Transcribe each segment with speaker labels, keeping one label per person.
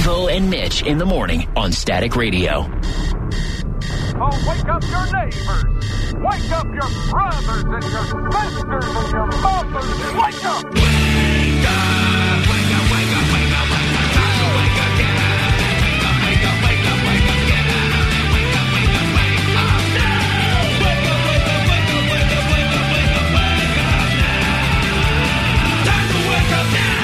Speaker 1: Steve-O and Mitch in the morning on Static Radio.
Speaker 2: Oh, wake up your neighbors. Wake up your brothers and your sisters and your mothers. Wake up. Wake up. Wake up, wake up, wake up, wake up. Time to wake up, get out of bed. Wake up, wake up, wake up, wake up. Get out of bed. Wake up, wake up, wake up now. Wake up, wake up, wake up, wake up, wake up, wake up, wake up now. Time to wake up now.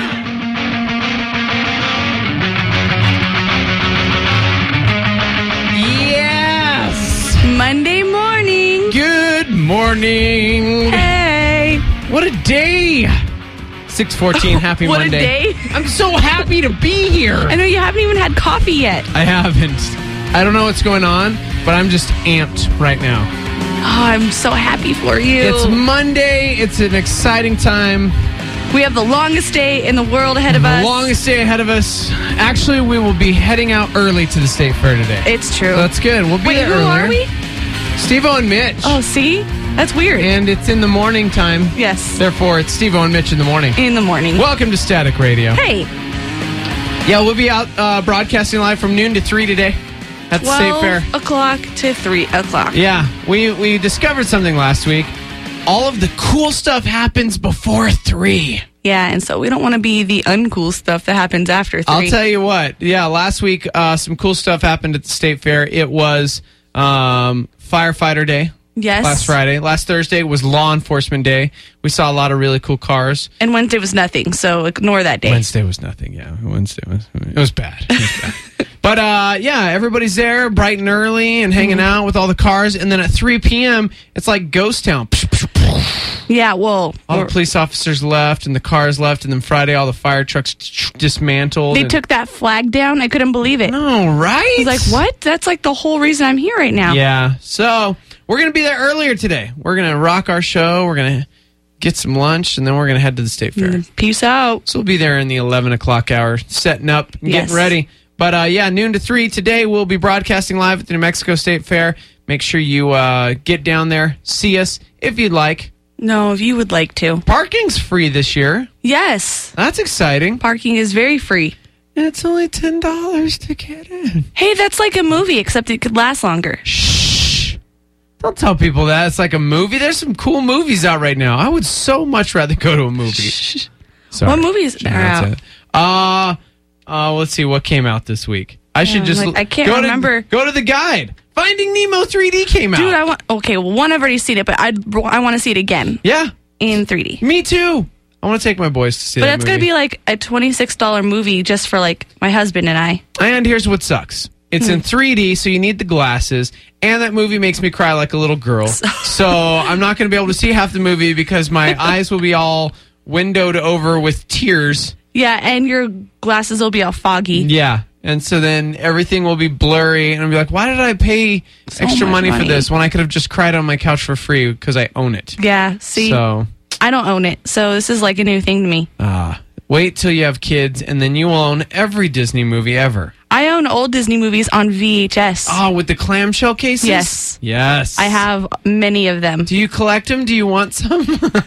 Speaker 3: Monday morning.
Speaker 4: Good morning.
Speaker 3: Hey.
Speaker 4: What a day. 6:14, happy
Speaker 3: what
Speaker 4: Monday.
Speaker 3: What a day.
Speaker 4: I'm so happy to be here.
Speaker 3: I know you haven't even had coffee yet.
Speaker 4: I haven't. I don't know what's going on, but I'm just amped right now.
Speaker 3: Oh, I'm so happy for you.
Speaker 4: It's Monday. It's an exciting time.
Speaker 3: We have the longest day in the world ahead of us.
Speaker 4: The longest day ahead of us. Actually, we will be heading out early to the State Fair today.
Speaker 3: It's true.
Speaker 4: So that's good. We'll be
Speaker 3: Wait,
Speaker 4: there
Speaker 3: who
Speaker 4: earlier.
Speaker 3: are we?
Speaker 4: Steve-O and Mitch.
Speaker 3: Oh, see? That's weird.
Speaker 4: And it's in the morning time.
Speaker 3: Yes.
Speaker 4: Therefore, it's Steve-O and Mitch in the morning.
Speaker 3: In the morning.
Speaker 4: Welcome to Static Radio.
Speaker 3: Hey.
Speaker 4: Yeah, we'll be out broadcasting live from noon to 3 today at the State Fair.
Speaker 3: 12 o'clock to 3 o'clock.
Speaker 4: Yeah, we discovered something last week. All of the cool stuff happens before 3.
Speaker 3: Yeah, and so we don't want to be the uncool stuff that happens after 3.
Speaker 4: I'll tell you what. Yeah, last week some cool stuff happened at the State Fair. It was Firefighter Day.
Speaker 3: Yes.
Speaker 4: Last Friday. Last Thursday was Law Enforcement Day. We saw a lot of really cool cars.
Speaker 3: And Wednesday was nothing, so ignore that day.
Speaker 4: Wednesday was nothing, yeah. It was bad. It was bad. But, yeah, everybody's there bright and early and hanging out with all the cars. And then at 3 p.m., it's like ghost town.
Speaker 3: Yeah, well...
Speaker 4: All the police officers left and the cars left. And then Friday, all the fire trucks dismantled.
Speaker 3: They took that flag down. I couldn't believe it.
Speaker 4: No, right?
Speaker 3: I was like, what? That's like the whole reason I'm here right now.
Speaker 4: Yeah. So we're going to be there earlier today. We're going to rock our show. We're going to get some lunch. And then we're going to head to the State Fair.
Speaker 3: Peace out.
Speaker 4: So we'll be there in the 11 o'clock hour, setting up and getting ready. But, yeah, noon to 3 today, we'll be broadcasting live at the New Mexico State Fair. Make sure you get down there, see us if you'd like.
Speaker 3: No, if you would like to.
Speaker 4: Parking's free this year.
Speaker 3: Yes.
Speaker 4: That's exciting.
Speaker 3: Parking is very free.
Speaker 4: And it's only $10 to get in.
Speaker 3: Hey, that's like a movie, except it could last longer.
Speaker 4: Shh. Don't tell people that. It's like a movie. There's some cool movies out right now. I would so much rather go to a movie. Sorry.
Speaker 3: What movies are out?
Speaker 4: Let's see what came out this week. I should just...
Speaker 3: I can't remember.
Speaker 4: Go to the guide. Finding Nemo 3D came out.
Speaker 3: Dude, one, I've already seen it, but I want to see it again.
Speaker 4: Yeah.
Speaker 3: In 3D.
Speaker 4: Me too. I want to take my boys to see that movie.
Speaker 3: But it's going to be like a $26 movie just for like my husband and I.
Speaker 4: And here's what sucks. It's in 3D, so you need the glasses. And that movie makes me cry like a little girl. So I'm not going to be able to see half the movie because my eyes will be all windowed over with tears.
Speaker 3: Yeah, and your glasses will be all foggy.
Speaker 4: Yeah. And so then everything will be blurry. And I'll be like, why did I pay extra money for this when I could have just cried on my couch for free because I own it?
Speaker 3: Yeah, see?
Speaker 4: So
Speaker 3: I don't own it. So this is like a new thing to me.
Speaker 4: Wait till you have kids, and then you will own every Disney movie ever.
Speaker 3: I own old Disney movies on VHS.
Speaker 4: Oh, with the clamshell cases?
Speaker 3: Yes.
Speaker 4: Yes.
Speaker 3: I have many of them.
Speaker 4: Do you collect them? Do you want some?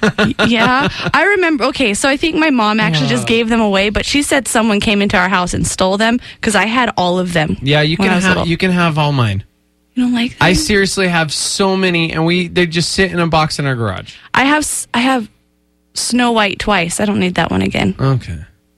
Speaker 3: Yeah. I remember, okay, so I think my mom actually just gave them away, but she said someone came into our house and stole them because I had all of them.
Speaker 4: Yeah, you can have all mine.
Speaker 3: You don't like them?
Speaker 4: I seriously have so many, and they just sit in a box in our garage.
Speaker 3: I have Snow White twice. I don't need that one again.
Speaker 4: Okay.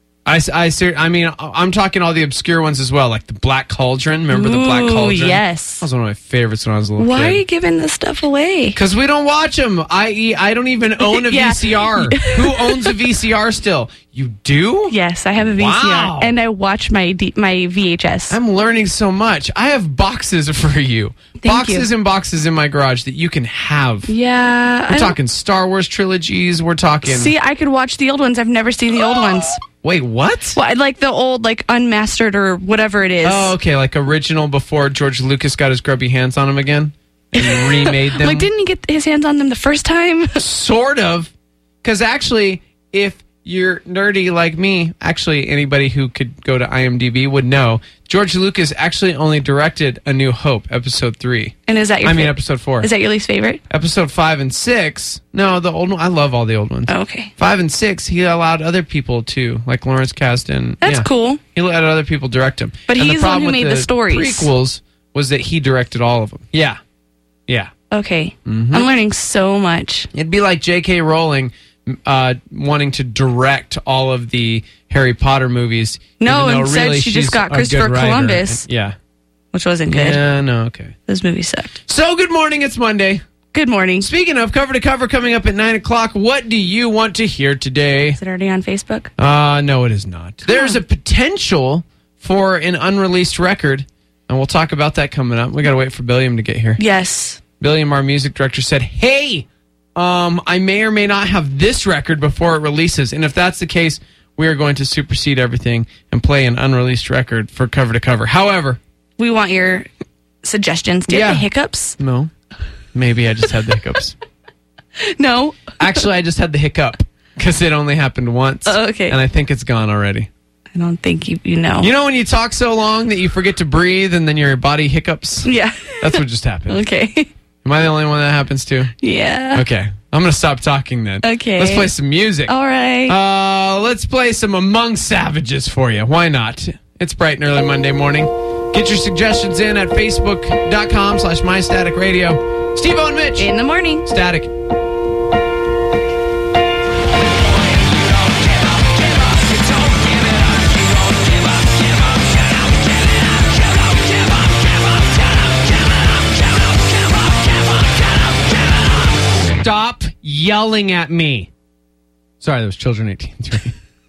Speaker 4: I mean, I'm talking all the obscure ones as well, like the Black Cauldron. Remember the Black Cauldron?
Speaker 3: Yes.
Speaker 4: That was one of my favorites when I was a little kid.
Speaker 3: Why are you giving this stuff away?
Speaker 4: Because we don't watch them. I don't even own a VCR. Who owns a VCR still? You do?
Speaker 3: Yes, I have a VCR.
Speaker 4: Wow.
Speaker 3: And I watch my VHS.
Speaker 4: I'm learning so much. I have boxes for you. Boxes and boxes in my garage that you can have.
Speaker 3: Yeah.
Speaker 4: We're talking Star Wars trilogies. We're talking...
Speaker 3: See, I could watch the old ones. I've never seen the old ones.
Speaker 4: Wait, what?
Speaker 3: Well, like the old, like unmastered or whatever it is.
Speaker 4: Oh, okay, like original before George Lucas got his grubby hands on them again and remade them.
Speaker 3: Like, didn't he get his hands on them the first time?
Speaker 4: Sort of, because actually, if you're nerdy like me, actually anybody who could go to IMDb would know, George Lucas actually only directed A New Hope, Episode 3.
Speaker 3: And is that your
Speaker 4: Episode 4.
Speaker 3: Is that your least favorite?
Speaker 4: Episode 5 and 6. No, the old one. I love all the old ones.
Speaker 3: Oh, okay.
Speaker 4: 5 and 6, he allowed other people to, like Lawrence Kasdan.
Speaker 3: That's cool.
Speaker 4: He let other people direct them.
Speaker 3: But
Speaker 4: And
Speaker 3: he's the one who made the stories.
Speaker 4: Prequels was that he directed all of them. Yeah. Yeah.
Speaker 3: Okay.
Speaker 4: Mm-hmm.
Speaker 3: I'm learning so much.
Speaker 4: It'd be like J.K. Rowling wanting to direct all of the Harry Potter movies.
Speaker 3: No,
Speaker 4: even though
Speaker 3: instead
Speaker 4: really
Speaker 3: she just
Speaker 4: she's
Speaker 3: got
Speaker 4: a
Speaker 3: Christopher
Speaker 4: good writer.
Speaker 3: Columbus.
Speaker 4: Yeah.
Speaker 3: Which wasn't good.
Speaker 4: Yeah, no, okay.
Speaker 3: Those movies sucked.
Speaker 4: So, good morning. It's Monday.
Speaker 3: Good morning.
Speaker 4: Speaking of cover to cover coming up at 9 o'clock, what do you want to hear today?
Speaker 3: Is it already on Facebook?
Speaker 4: No, it is not. There's a potential for an unreleased record, and we'll talk about that coming up. We got to wait for Billiam to get here.
Speaker 3: Yes.
Speaker 4: Billiam, our music director, said, hey, I may or may not have this record before it releases. And if that's the case, we are going to supersede everything and play an unreleased record for cover to cover. However,
Speaker 3: We want your suggestions. Do you have the hiccups?
Speaker 4: No. Maybe I just had the hiccups.
Speaker 3: No.
Speaker 4: Actually, I just had the hiccup because it only happened once.
Speaker 3: Oh, okay.
Speaker 4: And I think it's gone already.
Speaker 3: I don't think you know.
Speaker 4: You know when you talk so long that you forget to breathe and then your body hiccups?
Speaker 3: Yeah.
Speaker 4: That's what just happened.
Speaker 3: Okay.
Speaker 4: Am I the only one that happens to?
Speaker 3: Yeah.
Speaker 4: Okay. I'm going to stop talking then.
Speaker 3: Okay.
Speaker 4: Let's play some music.
Speaker 3: All right.
Speaker 4: Let's play some Among Savages for you. Why not? It's bright and early Monday morning. Get your suggestions in at facebook.com/mystaticradio. Steve-O and Mitch.
Speaker 3: In the morning.
Speaker 4: Static. Stop yelling at me. Sorry, that was Children 18-3.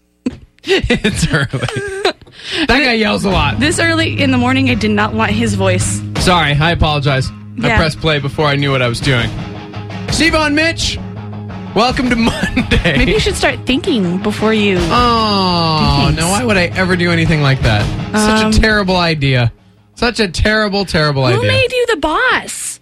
Speaker 4: It's early. That guy yells a lot.
Speaker 3: This early in the morning, I did not want his voice.
Speaker 4: Sorry, I apologize. I
Speaker 3: Yeah.
Speaker 4: pressed play before I knew what I was doing. Steve and Mitch, welcome to Monday.
Speaker 3: Maybe you should start thinking before you.
Speaker 4: Oh,
Speaker 3: Thanks.
Speaker 4: no, why would I ever do anything like that? Such a terrible idea. Such a terrible
Speaker 3: Who
Speaker 4: idea.
Speaker 3: made you the boss?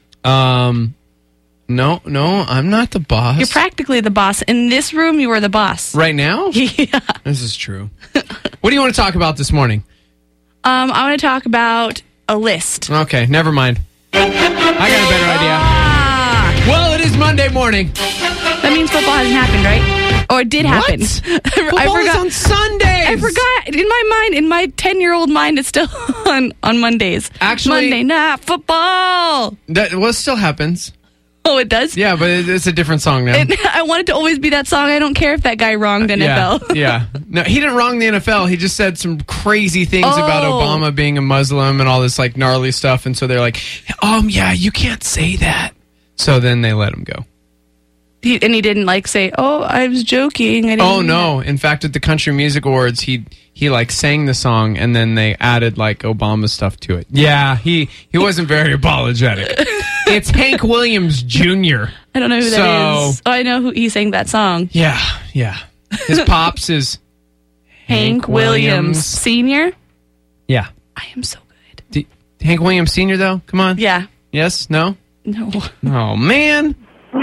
Speaker 4: No, I'm not the boss.
Speaker 3: You're practically the boss. In this room, you were the boss.
Speaker 4: Right now?
Speaker 3: Yeah.
Speaker 4: This is true. What do you want to talk about this morning?
Speaker 3: I want to talk about a list.
Speaker 4: Okay, never mind. I got a better idea.
Speaker 3: Ah,
Speaker 4: Well, it is Monday morning.
Speaker 3: that means football hasn't happened, right? Or it did happen.
Speaker 4: Football
Speaker 3: I
Speaker 4: is
Speaker 3: forgot.
Speaker 4: on Sundays.
Speaker 3: I forgot. In my mind, in my 10-year-old mind, it's still on Mondays.
Speaker 4: Actually-
Speaker 3: Monday night football.
Speaker 4: That still happens.
Speaker 3: Oh, it does?
Speaker 4: Yeah, but it's a different song now.
Speaker 3: I want it to always be that song. I don't care if that guy wronged NFL.
Speaker 4: Yeah. No, he didn't wrong the NFL. He just said some crazy things about
Speaker 3: Oh.
Speaker 4: Obama being a Muslim and all this like gnarly stuff. And so they're like, yeah, you can't say that. So then they let him go.
Speaker 3: He didn't like say, "Oh, I was joking." I didn't
Speaker 4: Oh
Speaker 3: mean
Speaker 4: no! In fact, at the Country Music Awards, he like sang the song and then they added like Obama stuff to it. Yeah, he wasn't very apologetic. It's Hank Williams Jr.
Speaker 3: I don't know who that is. Oh, I know who he sang that song.
Speaker 4: Yeah. His pops is
Speaker 3: Hank Williams Sr.
Speaker 4: Yeah.
Speaker 3: I am so good.
Speaker 4: Hank Williams Sr. though? Come on.
Speaker 3: Yeah.
Speaker 4: Yes? No?
Speaker 3: No.
Speaker 4: Oh man.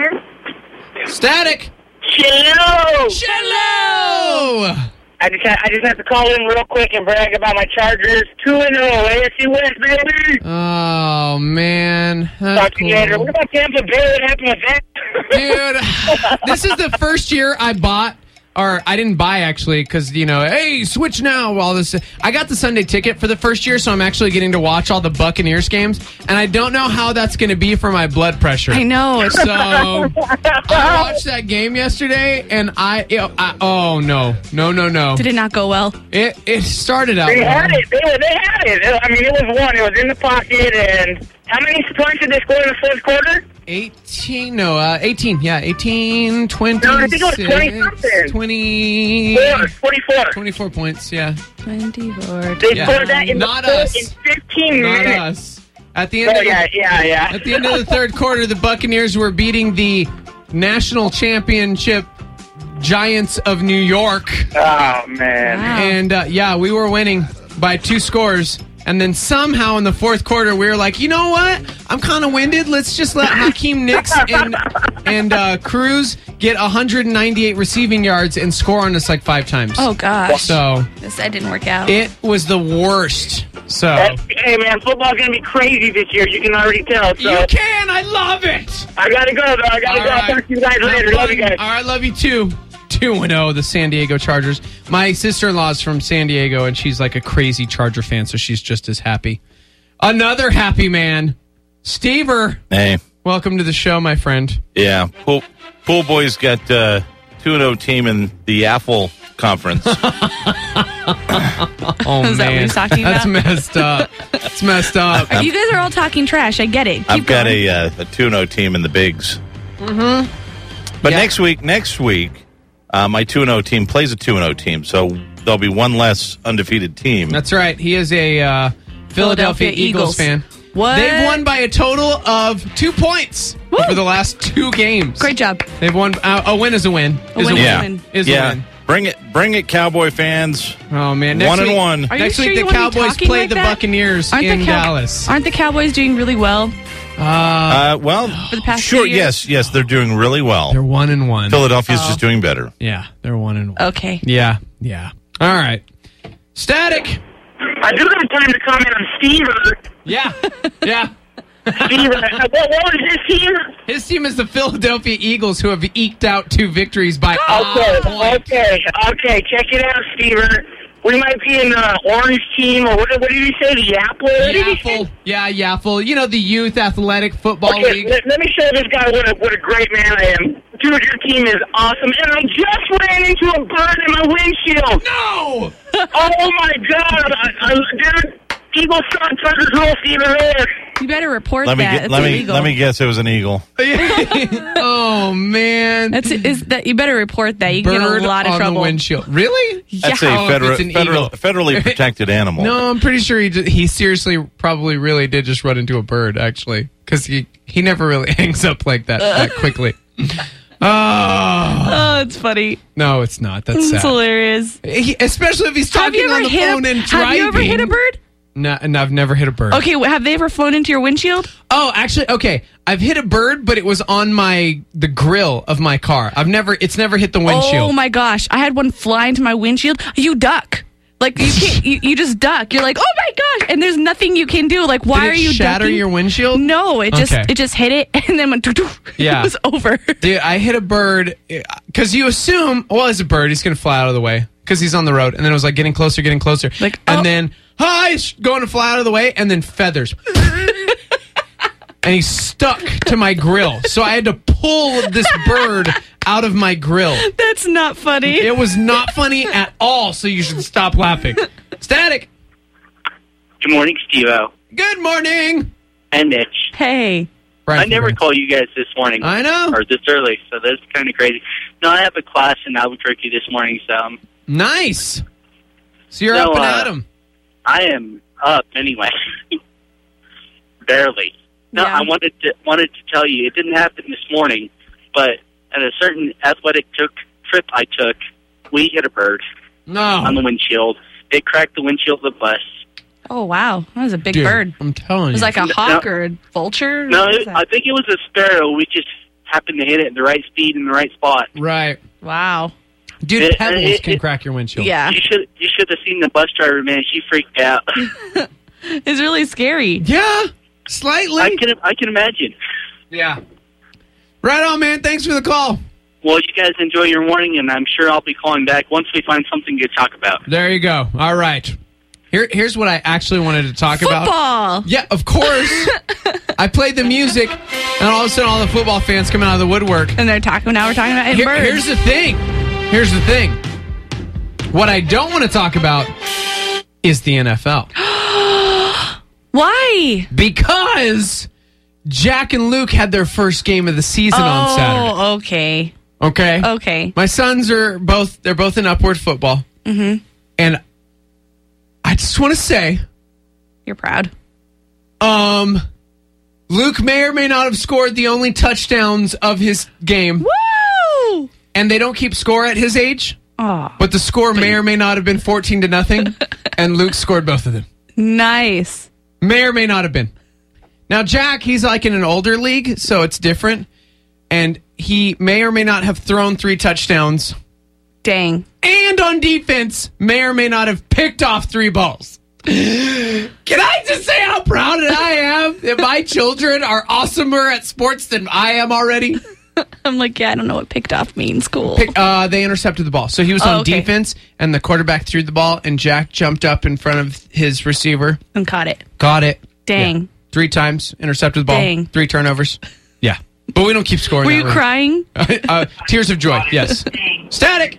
Speaker 4: Static.
Speaker 5: Hello.
Speaker 4: Hello.
Speaker 5: I just have to call in real quick and brag about my Chargers. 2-0 AFC West, baby.
Speaker 4: Oh man. That's
Speaker 5: Talk to you later.
Speaker 4: cool.
Speaker 5: What about Tampa Bay? What happened with that?
Speaker 4: Dude, this is the first year I bought, or I didn't buy actually, because, hey, switch now. All this, I got the Sunday ticket for the first year, so I'm actually getting to watch all the Buccaneers games, and I don't know how that's going to be for my blood pressure.
Speaker 3: I know.
Speaker 4: So I watched that game yesterday, and oh no.
Speaker 3: Did it not go well?
Speaker 4: It started out.
Speaker 5: They had
Speaker 4: well.
Speaker 5: it. They had it. I mean, it was one. It was in the pocket. And how many points did they score in the fourth quarter?
Speaker 4: 18, yeah, 18, 26,
Speaker 5: No, I think it was 20-something. 24.
Speaker 4: points, yeah.
Speaker 3: 24.
Speaker 5: They
Speaker 4: Yeah.
Speaker 5: scored that in
Speaker 4: Not
Speaker 5: the
Speaker 4: us.
Speaker 5: in 15
Speaker 4: Not
Speaker 5: minutes.
Speaker 4: us. At the end
Speaker 5: Oh,
Speaker 4: of
Speaker 5: yeah.
Speaker 4: At the end of the third quarter, the Buccaneers were beating the national championship Giants of New York.
Speaker 5: Oh, man.
Speaker 3: Wow.
Speaker 4: And, we were winning by 2 scores. And then somehow in the fourth quarter, we were like, you know what? I'm kind of winded. Let's just let Hakeem Nicks and Cruz get 198 receiving yards and score on us like 5 times.
Speaker 3: Oh, gosh.
Speaker 4: So
Speaker 3: That didn't work out.
Speaker 4: it was the worst. So
Speaker 5: Hey, man, football's going to be crazy this year. You can already tell. So
Speaker 4: you can. I love it.
Speaker 5: I got to go, though. I got to go. I'll talk to you guys later. Love you guys.
Speaker 4: All right, love you too. 2-0, the San Diego Chargers. My sister-in-law's from San Diego, and she's like a crazy Charger fan, so she's just as happy. Another happy man, Stever.
Speaker 6: Hey.
Speaker 4: Welcome to the show, my friend.
Speaker 6: Yeah. Pool Boys got 2-0 team in the AFL conference.
Speaker 4: Oh,
Speaker 3: Is that what he's talking
Speaker 4: That's
Speaker 3: about?
Speaker 4: messed up. It's messed up.
Speaker 3: You guys are all talking trash. I get it.
Speaker 6: I've got
Speaker 3: going.
Speaker 6: a 2-0 team in the bigs. Mm-hmm. But
Speaker 4: Yeah.
Speaker 6: next week, my 2-0 team plays a 2-0 team, so there'll be one less undefeated team.
Speaker 4: That's right. He is a Philadelphia Eagles fan.
Speaker 3: What?
Speaker 4: They've won by a total of 2 points over the last 2 games.
Speaker 3: Great job.
Speaker 4: They've won. A win is a win.
Speaker 3: A win is a win.
Speaker 4: Is a
Speaker 6: yeah.
Speaker 4: win.
Speaker 6: Bring it, Cowboy fans.
Speaker 4: Oh man,
Speaker 6: 1-1.
Speaker 3: Are you
Speaker 4: Next
Speaker 3: sure
Speaker 4: week
Speaker 3: you
Speaker 4: the
Speaker 3: wanna be
Speaker 4: Cowboys
Speaker 3: talking
Speaker 4: play
Speaker 3: like
Speaker 4: the
Speaker 3: that?
Speaker 4: Buccaneers
Speaker 3: Aren't
Speaker 4: in
Speaker 3: the
Speaker 4: Dallas.
Speaker 3: Aren't the Cowboys doing really well?
Speaker 6: Well,
Speaker 3: For the past
Speaker 6: sure,
Speaker 3: 2 years?
Speaker 6: yes, they're doing really well.
Speaker 4: They're 1-1.
Speaker 6: Philadelphia's just doing better.
Speaker 4: Yeah, they're 1-1.
Speaker 3: Okay.
Speaker 4: Yeah. All right. Static.
Speaker 5: I do have time to comment on Stever.
Speaker 4: Yeah.
Speaker 5: Stever, what was his team?
Speaker 4: His team is the Philadelphia Eagles, who have eked out 2 victories by
Speaker 5: Okay. Check it out, Stever. We might be in the orange team, or what did he say? The Apple? What did he say?
Speaker 4: Yaffle. Yeah, Yaffle. You know, the Youth Athletic Football
Speaker 5: Okay,
Speaker 4: League.
Speaker 5: let me show this guy what a great man I am. Dude, your team is awesome, and I just ran into a bird in my windshield.
Speaker 4: No!
Speaker 5: Oh my God, dude! Eagle shot Tucker Rule, Steven Miller.
Speaker 3: You better report
Speaker 6: Let
Speaker 3: that. That's
Speaker 6: me
Speaker 3: illegal.
Speaker 6: let me guess. It was an eagle.
Speaker 4: Oh, man.
Speaker 3: Is that you better report that. You can get
Speaker 4: Bird
Speaker 3: in a lot of
Speaker 4: on
Speaker 3: trouble.
Speaker 4: the windshield. Really?
Speaker 6: That's
Speaker 3: Yeah.
Speaker 6: a
Speaker 4: if it's an eagle.
Speaker 6: federally protected animal.
Speaker 4: No, I'm pretty sure he seriously probably really did just run into a bird, actually. Because he never really hangs up like that quickly. Oh.
Speaker 3: Oh, it's funny.
Speaker 4: No, it's not. That's
Speaker 3: It's
Speaker 4: sad.
Speaker 3: hilarious.
Speaker 4: Especially if he's
Speaker 3: Have you
Speaker 4: talking
Speaker 3: ever
Speaker 4: on the
Speaker 3: hit
Speaker 4: phone and driving.
Speaker 3: Have you ever hit a bird?
Speaker 4: No, and I've never hit a bird.
Speaker 3: Okay, have they ever flown into your windshield?
Speaker 4: Oh, actually, okay. I've hit a bird, but it was on the grill of my car. It's never hit the windshield.
Speaker 3: Oh my gosh, I had one fly into my windshield. You duck. Like you can't. you just duck. You're like, oh my gosh, and there's nothing you can do. Like, why
Speaker 4: Did
Speaker 3: are
Speaker 4: it
Speaker 3: you
Speaker 4: shatter
Speaker 3: ducking?
Speaker 4: your windshield?
Speaker 3: No, it
Speaker 4: Okay.
Speaker 3: just hit it and then went.
Speaker 4: Yeah.
Speaker 3: It was over.
Speaker 4: Dude, I hit a bird because you assume, well, it's a bird. He's going to fly out of the way because he's on the road. And then it was like getting closer.
Speaker 3: Like,
Speaker 4: and
Speaker 3: oh.
Speaker 4: then, hi, it's going to fly out of the way. And then feathers. And he's stuck to my grill. So I had to pull this bird out of my grill.
Speaker 3: That's not funny.
Speaker 4: It was not funny at all. So you should stop laughing. Static.
Speaker 7: Good morning, Steve-O.
Speaker 4: Good morning.
Speaker 7: And Mitch.
Speaker 3: Hey.
Speaker 4: Brian
Speaker 7: I never
Speaker 4: Ferentz.
Speaker 7: call you guys this morning.
Speaker 4: I know.
Speaker 7: Or this early, so that's kind of crazy. No, I have a class in Albuquerque this morning, so
Speaker 4: Nice. So you're
Speaker 7: No,
Speaker 4: up and at 'em.
Speaker 7: I am up anyway. Barely. No,
Speaker 3: Yeah.
Speaker 7: I wanted to tell you, it didn't happen this morning, but at a certain athletic trip I took, we hit a bird on the
Speaker 4: No.
Speaker 7: windshield. It cracked the windshield of the bus.
Speaker 3: Oh wow, that was a big
Speaker 4: Dude,
Speaker 3: bird.
Speaker 4: I'm telling you.
Speaker 3: It was like a
Speaker 7: No.
Speaker 3: hawk or a vulture.
Speaker 7: No,
Speaker 3: What was that?
Speaker 7: I think it was a sparrow. We just happened to hit it at the right speed in the right spot.
Speaker 4: Right.
Speaker 3: Wow.
Speaker 4: Dude, pebbles can
Speaker 7: it-
Speaker 4: crack your windshield.
Speaker 3: Yeah,
Speaker 7: You should have seen the bus driver, man. She freaked out.
Speaker 3: it's really scary.
Speaker 4: Yeah, slightly.
Speaker 7: I can imagine.
Speaker 4: Yeah. Right on, man. Thanks for the call.
Speaker 7: Well, you guys enjoy your morning, and I'm sure I'll be calling back once we find something to talk about.
Speaker 4: There you go. All right. Here's what I actually wanted to talk about.
Speaker 3: Football.
Speaker 4: Yeah, of course. I played the music, and all of a sudden, all the football fans come out of the woodwork.
Speaker 3: And they're talking. Now we're talking about hitting birds.
Speaker 4: Here's the thing. What I don't want to talk about is the NFL.
Speaker 3: Why?
Speaker 4: Because Jack and Luke had their first game of the season on Saturday.
Speaker 3: Oh, okay.
Speaker 4: Okay?
Speaker 3: Okay.
Speaker 4: My sons are both in Upward football. Mm-hmm. And I just want to say,
Speaker 3: You're proud.
Speaker 4: Luke may or may not have scored the only touchdowns of his game.
Speaker 3: Woo!
Speaker 4: And they don't keep score at his age.
Speaker 3: Oh.
Speaker 4: But the score may or may not have been 14-0. And Luke scored both of them.
Speaker 3: Nice.
Speaker 4: May or may not have been. Now, Jack, he's like in an older league, so it's different. And he may or may not have thrown 3 touchdowns.
Speaker 3: Dang.
Speaker 4: And on defense, may or may not have picked off 3 balls. Can I just say how proud I am that my children are awesomer at sports than I am already?
Speaker 3: I'm like, yeah, I don't know what picked off means. Cool.
Speaker 4: They intercepted the ball. So he was on defense, and the quarterback threw the ball, and Jack jumped up in front of his receiver.
Speaker 3: And caught it.
Speaker 4: Got it.
Speaker 3: Dang.
Speaker 4: Yeah. 3 times, intercepted the ball.
Speaker 3: Dang.
Speaker 4: 3 turnovers. Yeah. But we don't keep scoring.
Speaker 3: Were you crying?
Speaker 4: Tears of joy, yes. Static!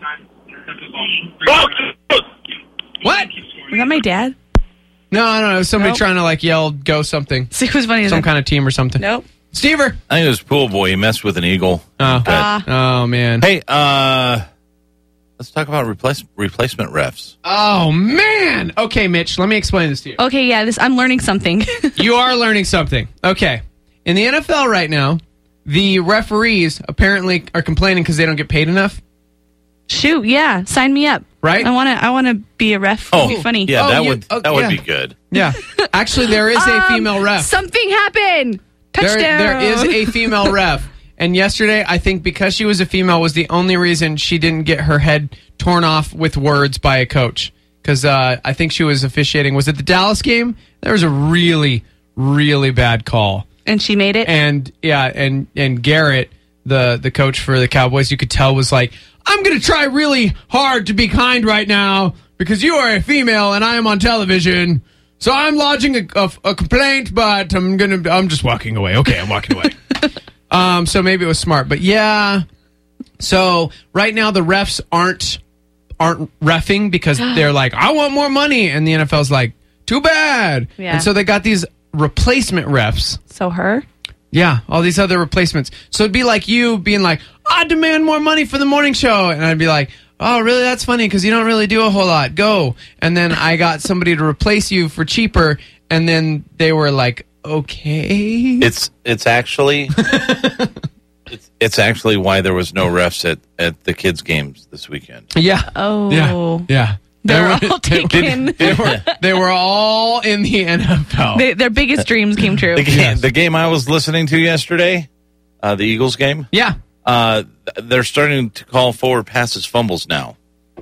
Speaker 4: What?
Speaker 3: Was that my dad?
Speaker 4: No, I don't know. It was somebody trying to like yell, go something.
Speaker 3: See, it was funny.
Speaker 4: Some kind of team or something.
Speaker 3: Nope.
Speaker 4: Stever!
Speaker 6: I think it was Pool Boy. He messed with an eagle.
Speaker 4: Oh, man.
Speaker 6: Hey, let's talk about replacement refs.
Speaker 4: Oh, man! Okay, Mitch, let me explain this to you.
Speaker 3: Okay, yeah, I'm learning something.
Speaker 4: You are learning something. Okay. In the NFL right now, the referees apparently are complaining because they don't get paid enough.
Speaker 3: Shoot, yeah, sign me up.
Speaker 4: Right?
Speaker 3: I want to be a ref.
Speaker 6: Oh,
Speaker 3: It'd be funny.
Speaker 6: Yeah, that
Speaker 4: yeah.
Speaker 6: would be good.
Speaker 4: Yeah. Actually, there is a female ref.
Speaker 3: Something happened. Touchdown.
Speaker 4: There is a female ref. And yesterday, I think because she was a female was the only reason she didn't get her head torn off with words by a coach. Because I think she was officiating. Was it the Dallas game? There was a really, really bad call.
Speaker 3: And she made it?
Speaker 4: And Garrett, the coach for the Cowboys, you could tell was like, I'm going to try really hard to be kind right now because you are a female and I am on television. So I'm lodging a complaint, but I'm just walking away. Okay, I'm walking away. So maybe it was smart, but yeah. So right now the refs aren't reffing because they're like, I want more money, and the NFL's like, too bad.
Speaker 3: Yeah.
Speaker 4: And so they got these replacement refs.
Speaker 3: So her?
Speaker 4: Yeah, all these other replacements. So it'd be like you being like, I demand more money for the morning show. And I'd be like, oh, really? That's funny because you don't really do a whole lot. Go. And then I got somebody to replace you for cheaper. And then they were like, okay.
Speaker 6: It's actually it's actually why there was no refs at the kids' games this weekend.
Speaker 4: Yeah.
Speaker 3: Oh.
Speaker 4: Yeah.
Speaker 3: They were all taken.
Speaker 4: They were all in the NFL.
Speaker 3: Their biggest dreams came true.
Speaker 6: The game I was listening to yesterday, the Eagles game.
Speaker 4: Yeah.
Speaker 6: They're starting to call forward passes fumbles now.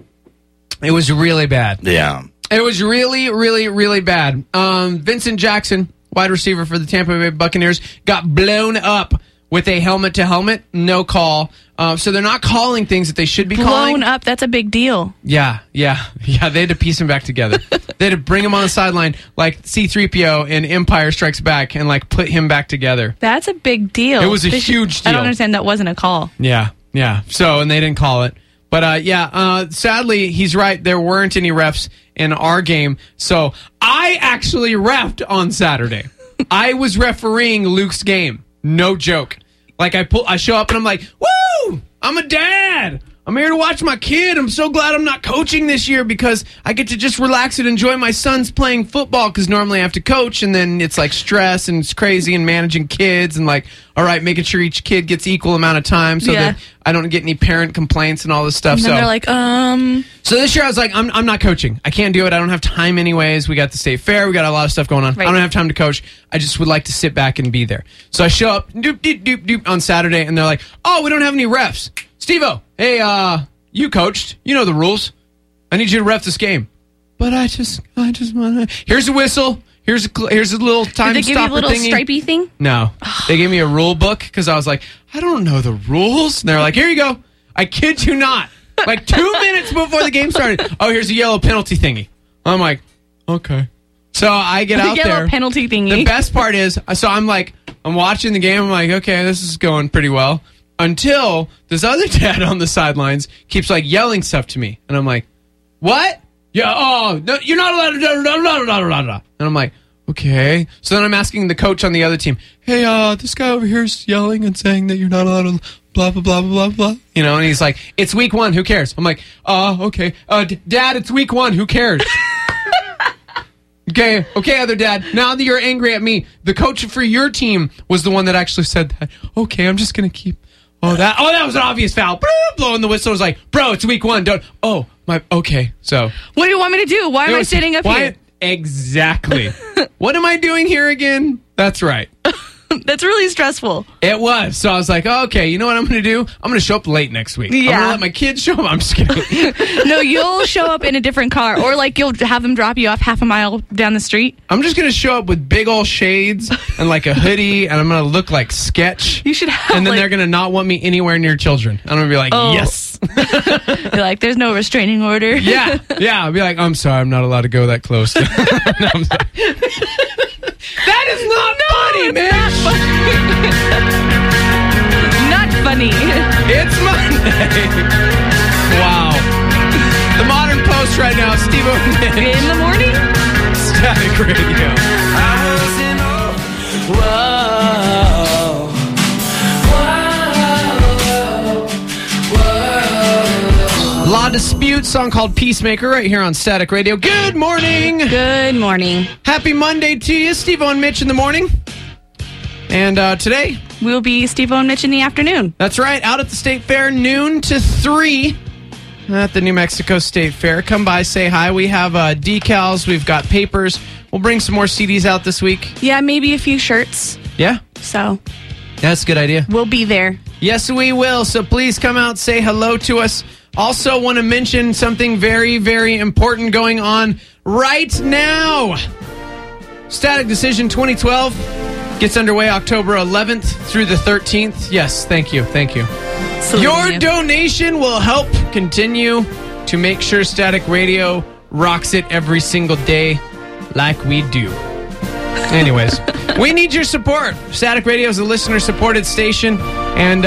Speaker 4: It was really bad.
Speaker 6: Yeah.
Speaker 4: It was really, really, really bad. Vincent Jackson, wide receiver for the Tampa Bay Buccaneers, got blown up with a helmet-to-helmet, no call. So they're not calling things that they should be calling.
Speaker 3: Blown up, that's a big deal.
Speaker 4: Yeah. They had to piece him back together. They had to bring him on the sideline like C-3PO in Empire Strikes Back and like put him back together.
Speaker 3: That's a big deal.
Speaker 4: It was a huge deal.
Speaker 3: I don't understand that wasn't a call.
Speaker 4: Yeah. So, and they didn't call it. But, sadly, he's right. There weren't any refs in our game. So I actually reffed on Saturday. I was refereeing Luke's game. No joke. Like I show up and I'm like, woo! I'm a dad. I'm here to watch my kid. I'm so glad I'm not coaching this year because I get to just relax and enjoy my son's playing football because normally I have to coach and then it's like stress and it's crazy and managing kids and like, all right, making sure each kid gets equal amount of time so that I don't get any parent complaints and all this stuff.
Speaker 3: And then they're like,
Speaker 4: So this year I was like, I'm not coaching. I can't do it. I don't have time anyways. We got the state fair. We got a lot of stuff going on.
Speaker 3: Right.
Speaker 4: I don't have time to coach. I just would like to sit back and be there. So I show up on Saturday and they're like, oh, we don't have any refs. Steve-O, hey, you coached. You know the rules. I need you to ref this game. But I just want to. Here's a whistle. Here's a little time stopper thingy.
Speaker 3: Did they give you a little stripey thing?
Speaker 4: No. They gave me a rule book because I was like, I don't know the rules. And they're like, here you go. I kid you not. Like 2 minutes before the game started. Oh, here's a yellow penalty thingy. I'm like, okay. So I get out there.
Speaker 3: Yellow penalty thingy.
Speaker 4: The best part is, so I'm watching the game. I'm like, okay, this is going pretty well. Until this other dad on the sidelines keeps like yelling stuff to me. And I'm like, what? Yeah, oh, no, you're not allowed to. And I'm like, okay. So then I'm asking the coach on the other team, hey, this guy over here is yelling and saying that you're not allowed to blah, blah, blah, blah, blah. You know, and he's like, it's week 1. Who cares? I'm like, okay. Dad, it's week 1. Who cares? Okay, other dad. Now that you're angry at me, the coach for your team was the one that actually said that. Okay, I'm just going to keep. That was an obvious foul. Blowing the whistle. Was like, bro, it's week 1. Don't. Oh, my. Okay, so.
Speaker 3: What do you want me to do? Why am I sitting up here?
Speaker 4: Exactly. What am I doing here again? That's right.
Speaker 3: That's really stressful.
Speaker 4: It was. So I was like, oh, okay, you know what I'm going to do? I'm going to show up late next week. I'm going to let my kids show up. I'm just kidding.
Speaker 3: No, you'll show up in a different car, or like you'll have them drop you off half a mile down the street.
Speaker 4: I'm just going to show up with big old shades and like a hoodie, and I'm going to look like Sketch.
Speaker 3: You should have,
Speaker 4: and then they're going to not want me anywhere near children. I'm going to be like, yes.
Speaker 3: You're like, there's no restraining order.
Speaker 4: Yeah. I'll be like, I'm sorry, I'm not allowed to go that close. No, I'm sorry. That is not funny, man.
Speaker 3: Not funny.
Speaker 4: It's Monday. Wow. The Modern Post right now, Steve O'Neill.
Speaker 3: In the morning?
Speaker 4: Static Radio. La Dispute, song called Peacemaker, right here on Static Radio. Good morning.
Speaker 3: Good morning.
Speaker 4: Happy Monday to you, Steve-O and Mitch in the morning. And today,
Speaker 3: we'll be Steve-O and Mitch in the afternoon.
Speaker 4: That's right, out at the State Fair, noon to 3 at the New Mexico State Fair. Come by, say hi. We have decals, we've got papers. We'll bring some more CDs out this week.
Speaker 3: Yeah, maybe a few shirts.
Speaker 4: Yeah?
Speaker 3: So,
Speaker 4: that's a good idea.
Speaker 3: We'll be there.
Speaker 4: Yes, we will. So please come out, say hello to us. Also want to mention something very, very important going on right now. Static Decision 2012 gets underway October 11th through the 13th. Yes, thank you. Your donation will help continue to make sure Static Radio rocks it every single day like we do. Anyways, we need your support. Static Radio is a listener-supported station. And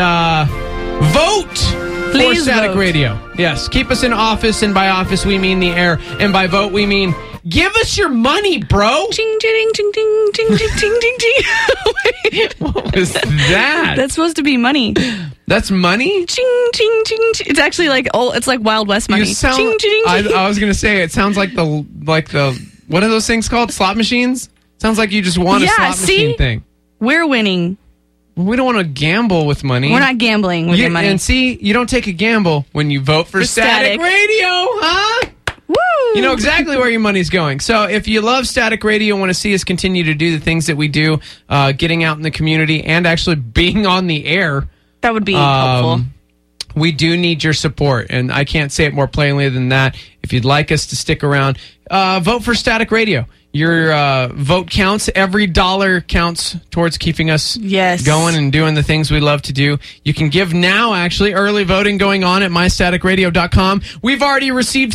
Speaker 4: vote!
Speaker 3: Please
Speaker 4: for Static
Speaker 3: vote.
Speaker 4: Radio. Yes, keep us in office, and by office we mean the air, and by vote we mean give us your money, bro.
Speaker 3: Ching, ching, ching, ching, ching, ching, ching, ching, ching.
Speaker 4: What was that?
Speaker 3: That's supposed to be money.
Speaker 4: That's money?
Speaker 3: Ching, ching, ching, ching. It's actually like it's like Wild West money.
Speaker 4: You sound,
Speaker 3: ching, ching, ching.
Speaker 4: I was gonna say it sounds like the what are those things called? Slot machines? Sounds like you just won a slot machine thing.
Speaker 3: We're winning.
Speaker 4: We don't want to gamble with money.
Speaker 3: We're not gambling with your money.
Speaker 4: And see, you don't take a gamble when you vote for Static Radio, huh?
Speaker 3: Woo!
Speaker 4: You know exactly where your money's going. So if you love Static Radio and want to see us continue to do the things that we do, getting out in the community and actually being on the air,
Speaker 3: that would be helpful.
Speaker 4: We do need your support, and I can't say it more plainly than that. If you'd like us to stick around, vote for Static Radio. Your vote counts. Every dollar counts towards keeping us going and doing the things we love to do. You can give now, actually. Early voting going on at mystaticradio.com. We've already received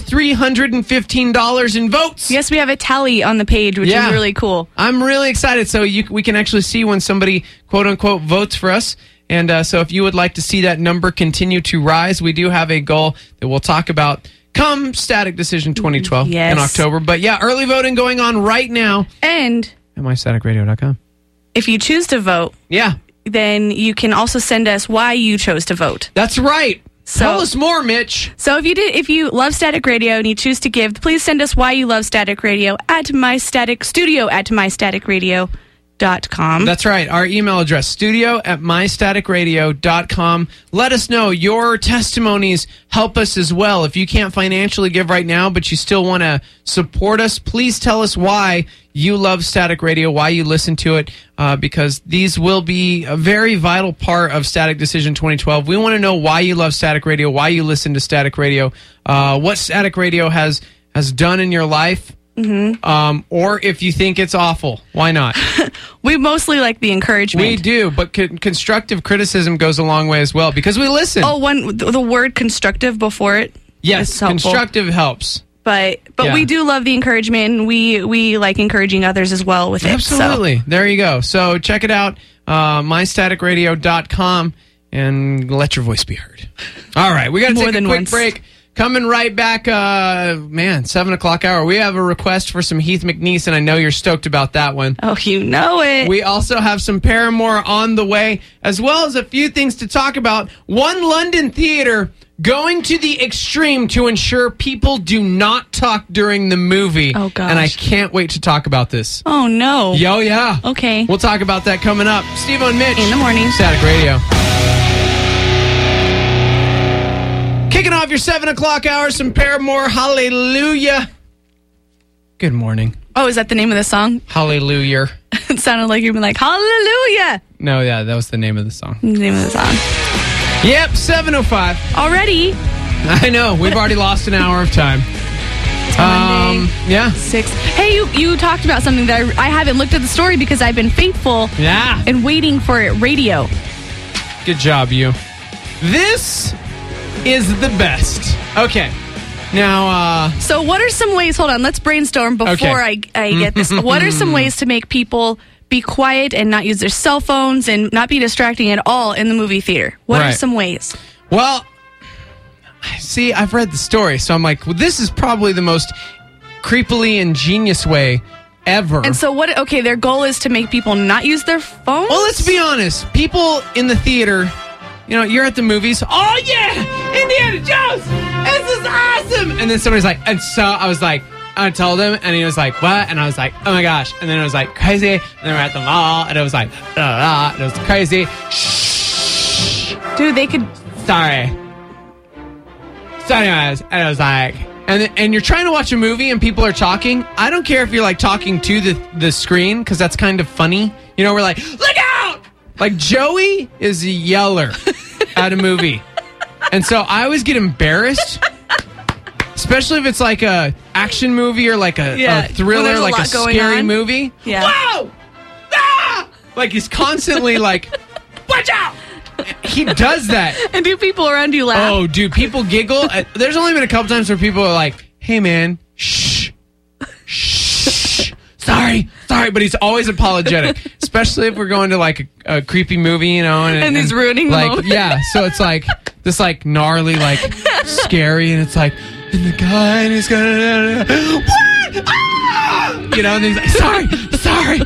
Speaker 4: $315 in votes.
Speaker 3: Yes, we have a tally on the page, which is really cool.
Speaker 4: I'm really excited. So we can actually see when somebody, quote-unquote, votes for us. And so if you would like to see that number continue to rise, we do have a goal that we'll talk about come Static Decision 2012 in October. But yeah, early voting going on right now.
Speaker 3: And
Speaker 4: at mystaticradio.com.
Speaker 3: If you choose to vote, then you can also send us why you chose to vote.
Speaker 4: That's right.
Speaker 3: So,
Speaker 4: tell us more, Mitch.
Speaker 3: So if you love Static Radio and you choose to give, please send us why you love Static Radio at mystaticradio.com.
Speaker 4: That's right. Our email address, studio@mystaticradio.com. Let us know. Your testimonies help us as well. If you can't financially give right now, but you still want to support us, please tell us why you love Static Radio, why you listen to it, because these will be a very vital part of Static Decision 2012. We want to know why you love Static Radio, why you listen to Static Radio, what Static Radio has done in your life. Mm-hmm. Or if you think it's awful, why not?
Speaker 3: We mostly like the encouragement.
Speaker 4: We do, but constructive criticism goes a long way as well because we listen.
Speaker 3: Oh, the word constructive before it.
Speaker 4: Yes, constructive helps.
Speaker 3: But we do love the encouragement, and we like encouraging others as well with it.
Speaker 4: Absolutely. So. There you go. So check it out, mystaticradio.com, and let your voice be heard. All right, we got to take a quick break. Coming right back, 7 o'clock hour. We have a request for some Heath McNeese, and I know you're stoked about that one.
Speaker 3: Oh, you know it.
Speaker 4: We also have some Paramore on the way, as well as a few things to talk about. One London theater going to the extreme to ensure people do not talk during the movie.
Speaker 3: Oh, gosh.
Speaker 4: And I can't wait to talk about this.
Speaker 3: Oh, no.
Speaker 4: Yo, yeah.
Speaker 3: Okay.
Speaker 4: We'll talk about that coming up. Steve-O and Mitch.
Speaker 3: In the morning.
Speaker 4: Static Radio. Kicking off your 7 o'clock hour, some Paramore, hallelujah. Good morning.
Speaker 3: Oh, is that the name of the song?
Speaker 4: Hallelujah.
Speaker 3: It sounded like you'd been like, hallelujah.
Speaker 4: No, yeah, that was the name of the song.
Speaker 3: The name of the song.
Speaker 4: Yep, 7:05.
Speaker 3: Already?
Speaker 4: I know. We've already lost an hour of time.
Speaker 3: Monday,
Speaker 4: Yeah.
Speaker 3: 6. Hey, you talked about something that I haven't looked at the story because I've been faithful
Speaker 4: Yeah.
Speaker 3: and waiting for it radio.
Speaker 4: Good job, you. This is the best. Okay. Now,
Speaker 3: So what are some ways, hold on, let's brainstorm before I get this. What are some ways to make people be quiet and not use their cell phones and not be distracting at all in the movie theater? What are
Speaker 4: Right.
Speaker 3: some ways?
Speaker 4: well, see, I've read the story, so I'm like, well, this is probably the most creepily ingenious way ever.
Speaker 3: And so okay, their goal is to make people not use their phones?
Speaker 4: Well, let's be honest. People in the theater, you're at the movies. Oh, yeah! Indiana Jones! This is awesome! And then somebody's like, and so I told him, and he was like, what? And I was like, oh my gosh. And then it was like, crazy. And then we're at the mall, and it was like, and it was crazy. Shh.
Speaker 3: Dude, they could...
Speaker 4: Sorry. So anyways, and I was like, and you're trying to watch a movie and people are talking. I don't care if you're like talking to the screen because that's kind of funny. We're like, look out! Like Joey is a yeller at a movie. And so I always get embarrassed, especially if it's like a action movie or like a
Speaker 3: when
Speaker 4: thriller,
Speaker 3: there's
Speaker 4: like a
Speaker 3: lot going
Speaker 4: scary
Speaker 3: on.
Speaker 4: movie.
Speaker 3: Yeah.
Speaker 4: Whoa! Ah! Like he's constantly like, watch out! He does that.
Speaker 3: And do people around you laugh?
Speaker 4: Oh, dude, people giggle. There's only been a couple times where people are like, hey, man, shh, shh, sorry, but he's always apologetic, especially if we're going to like a creepy movie,
Speaker 3: And he's ruining the
Speaker 4: like,
Speaker 3: moment.
Speaker 4: yeah, so it's like this like gnarly, like scary, and it's like, and the guy, and he's gonna, what? Ah! And he's like, sorry.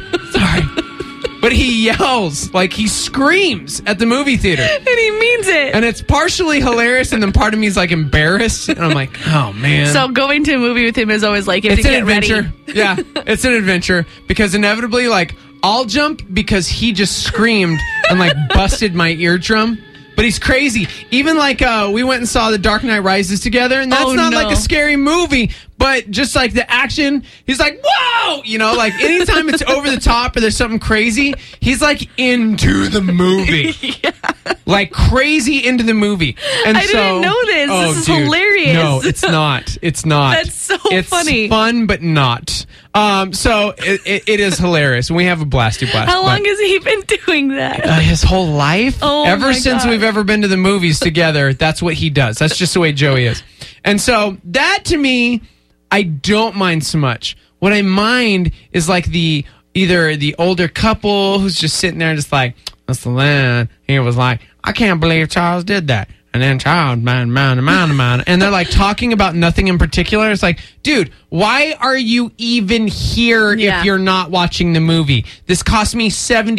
Speaker 4: But he yells, like he screams at the movie theater.
Speaker 3: And he means it.
Speaker 4: And it's partially hilarious, and then part of me is like embarrassed. And I'm like, oh, man.
Speaker 3: So going to a movie with him is always like, you have
Speaker 4: It's
Speaker 3: to
Speaker 4: an
Speaker 3: get
Speaker 4: adventure.
Speaker 3: ready.
Speaker 4: Yeah, it's an adventure because inevitably, like, I'll jump because he just screamed and like busted my eardrum. But he's crazy. Even like we went and saw The Dark Knight Rises together, and that's not like a scary movie, but just like the action, he's like, whoa! Like anytime it's over the top or there's something crazy, he's like into the movie.
Speaker 3: Yeah.
Speaker 4: Like crazy into the movie. And
Speaker 3: I didn't know this. This is hilarious.
Speaker 4: No, it's not. It's not.
Speaker 3: That's so funny.
Speaker 4: It's fun, but not. So it is hilarious. We have a blasty blast.
Speaker 3: How long has he been doing that?
Speaker 4: His whole life.
Speaker 3: Oh,
Speaker 4: Ever
Speaker 3: my
Speaker 4: since
Speaker 3: God.
Speaker 4: we've ever been to the movies together, that's what he does. That's just the way Joey is. And so that to me, I don't mind so much. What I mind is like either the older couple who's just sitting there just like, that's the land. He was like, I can't believe Charles did that. And then Charles, man. And they're like talking about nothing in particular. It's like, dude, why are you even here if you're not watching the movie? This cost me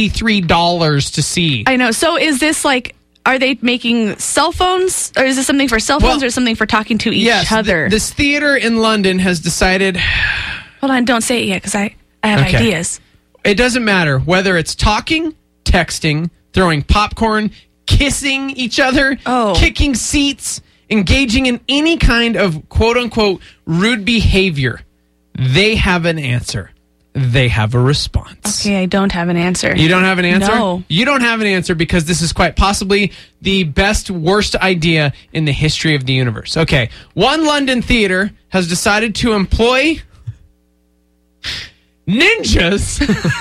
Speaker 4: $73 to see.
Speaker 3: I know. So is this like, are they making cell phones? Or is this something for cell phones or something for talking to each other?
Speaker 4: This theater in London has decided...
Speaker 3: Hold on, don't say it yet because I have ideas.
Speaker 4: It doesn't matter whether it's talking, texting, throwing popcorn, kissing each other, kicking seats, engaging in any kind of quote-unquote rude behavior. They have an answer. They have a response.
Speaker 3: Okay, I don't have an answer.
Speaker 4: You don't have an answer?
Speaker 3: No.
Speaker 4: You don't have an answer because this is quite possibly the worst idea in the history of the universe. Okay, one London theater has decided to employ ninjas.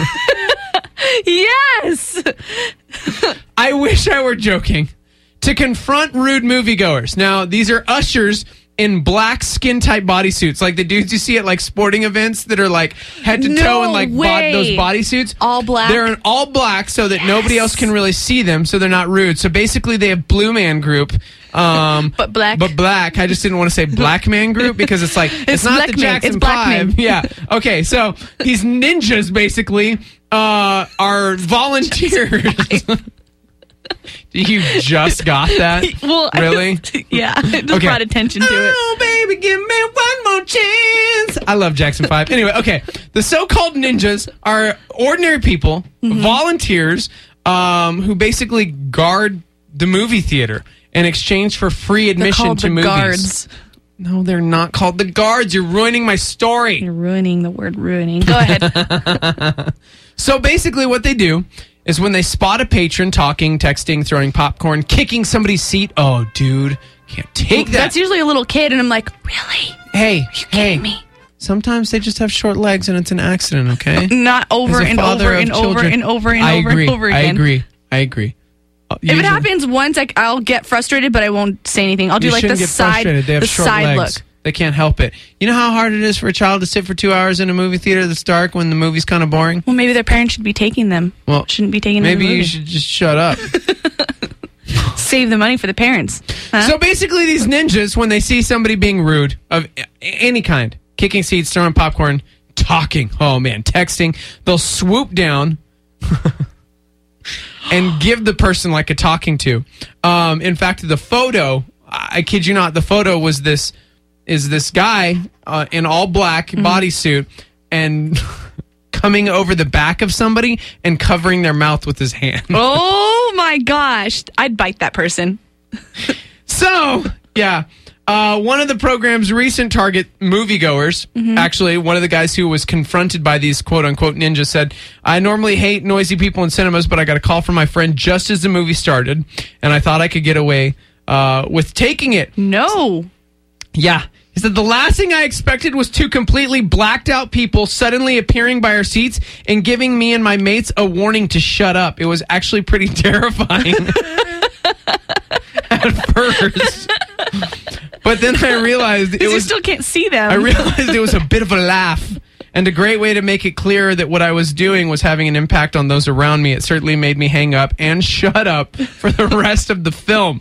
Speaker 3: Yes!
Speaker 4: I wish I were joking. To confront rude moviegoers. Now, these are ushers in black skin-tight bodysuits, like the dudes you see at like sporting events that are like head to toe in like those bodysuits.
Speaker 3: All black?
Speaker 4: They're in all black so that nobody else can really see them, so they're not rude. So basically, they have Blue Man Group.
Speaker 3: But black.
Speaker 4: But black. I just didn't want to say Black Man Group because it's like, it's not
Speaker 3: Black
Speaker 4: the
Speaker 3: Man.
Speaker 4: Jackson
Speaker 3: It's Black
Speaker 4: 5.
Speaker 3: Man.
Speaker 4: Yeah. Okay, so these ninjas basically are volunteers. You just got that?
Speaker 3: Well,
Speaker 4: really?
Speaker 3: It just brought attention to it.
Speaker 4: Oh, baby, give me one more chance. I love Jackson 5. Anyway, okay. The so-called ninjas are ordinary people, volunteers, who basically guard the movie theater in exchange for free admission to movies.
Speaker 3: Guards.
Speaker 4: No, they're not called the guards. You're ruining my story.
Speaker 3: You're ruining the word ruining. Go ahead.
Speaker 4: So basically what they do is when they spot a patron talking, texting, throwing popcorn, kicking somebody's seat. Oh, dude, can't take that.
Speaker 3: That's usually a little kid, and I'm like, really?
Speaker 4: Hey,
Speaker 3: kidding me?
Speaker 4: Sometimes they just have short legs and it's an accident, okay?
Speaker 3: Not over
Speaker 4: As a
Speaker 3: and
Speaker 4: father
Speaker 3: over
Speaker 4: of
Speaker 3: and over
Speaker 4: children,
Speaker 3: and over and
Speaker 4: I
Speaker 3: over
Speaker 4: agree.
Speaker 3: and over again.
Speaker 4: I agree.
Speaker 3: If it happens once, I'll get frustrated, but I won't say anything. I'll do
Speaker 4: You
Speaker 3: like the
Speaker 4: shouldn't get
Speaker 3: side,
Speaker 4: frustrated. They have
Speaker 3: the
Speaker 4: short
Speaker 3: side
Speaker 4: legs.
Speaker 3: look.
Speaker 4: They can't help it. You know how hard it is for a child to sit for 2 hours in a movie theater that's dark when the movie's kind of boring?
Speaker 3: Well, maybe their parents should be taking them.
Speaker 4: Well,
Speaker 3: shouldn't be taking them.
Speaker 4: Maybe
Speaker 3: to the
Speaker 4: you
Speaker 3: movie.
Speaker 4: should just shut up.
Speaker 3: Save the money for the parents. Huh?
Speaker 4: So basically, these ninjas, when they see somebody being rude of any kind, kicking seats, throwing popcorn, talking, texting, they'll swoop down and give the person like a talking to. In fact, the photo, I kid you not, the photo was this guy in all black bodysuit and coming over the back of somebody and covering their mouth with his hand.
Speaker 3: Oh my gosh. I'd bite that person.
Speaker 4: So, yeah. One of the program's recent target moviegoers, actually, one of the guys who was confronted by these quote-unquote ninjas said, I normally hate noisy people in cinemas, but I got a call from my friend just as the movie started, and I thought I could get away with taking it.
Speaker 3: No.
Speaker 4: Yeah. He said, the last thing I expected was two completely blacked out people suddenly appearing by our seats and giving me and my mates a warning to shut up. It was actually pretty terrifying at first. But then I realized
Speaker 3: You still can't see them.
Speaker 4: I realized it was a bit of a laugh and a great way to make it clear that what I was doing was having an impact on those around me. It certainly made me hang up and shut up for the rest of the film.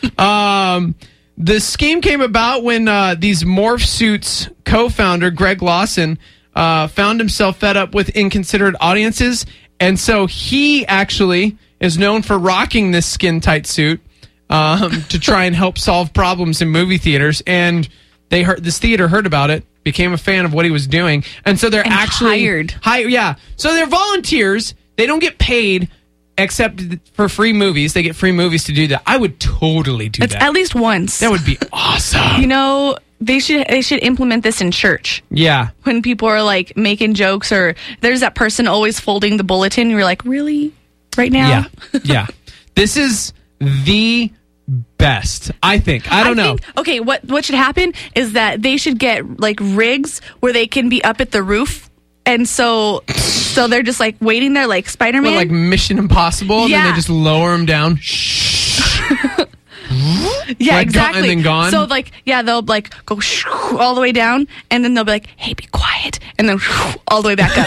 Speaker 4: The scheme came about when these Morph Suits co-founder, Greg Lawson, found himself fed up with inconsiderate audiences. And so he actually is known for rocking this skin-tight suit to try and help solve problems in movie theaters. And this theater heard about it, became a fan of what he was doing. And so they're actually
Speaker 3: hired.
Speaker 4: Yeah. So they're volunteers. They don't get paid except for free movies. They get free movies to do that. I would totally do that.
Speaker 3: At least once.
Speaker 4: That would be awesome.
Speaker 3: You know, they should implement this in church.
Speaker 4: Yeah.
Speaker 3: When people are like making jokes, or there's that person always folding the bulletin. You're like, really? Right now?
Speaker 4: Yeah. Yeah. This is the best, I think. I don't know.
Speaker 3: Okay, what should happen is that they should get like rigs where they can be up at the roof. And so they're just like waiting there like Spider-Man.
Speaker 4: Like Mission Impossible, and
Speaker 3: Yeah.
Speaker 4: then they just lower them down.
Speaker 3: Yeah,
Speaker 4: Like,
Speaker 3: exactly.
Speaker 4: and then gone?
Speaker 3: So like, yeah, they'll like go all the way down, and then they'll be like, "Hey, be quiet," and then all the way back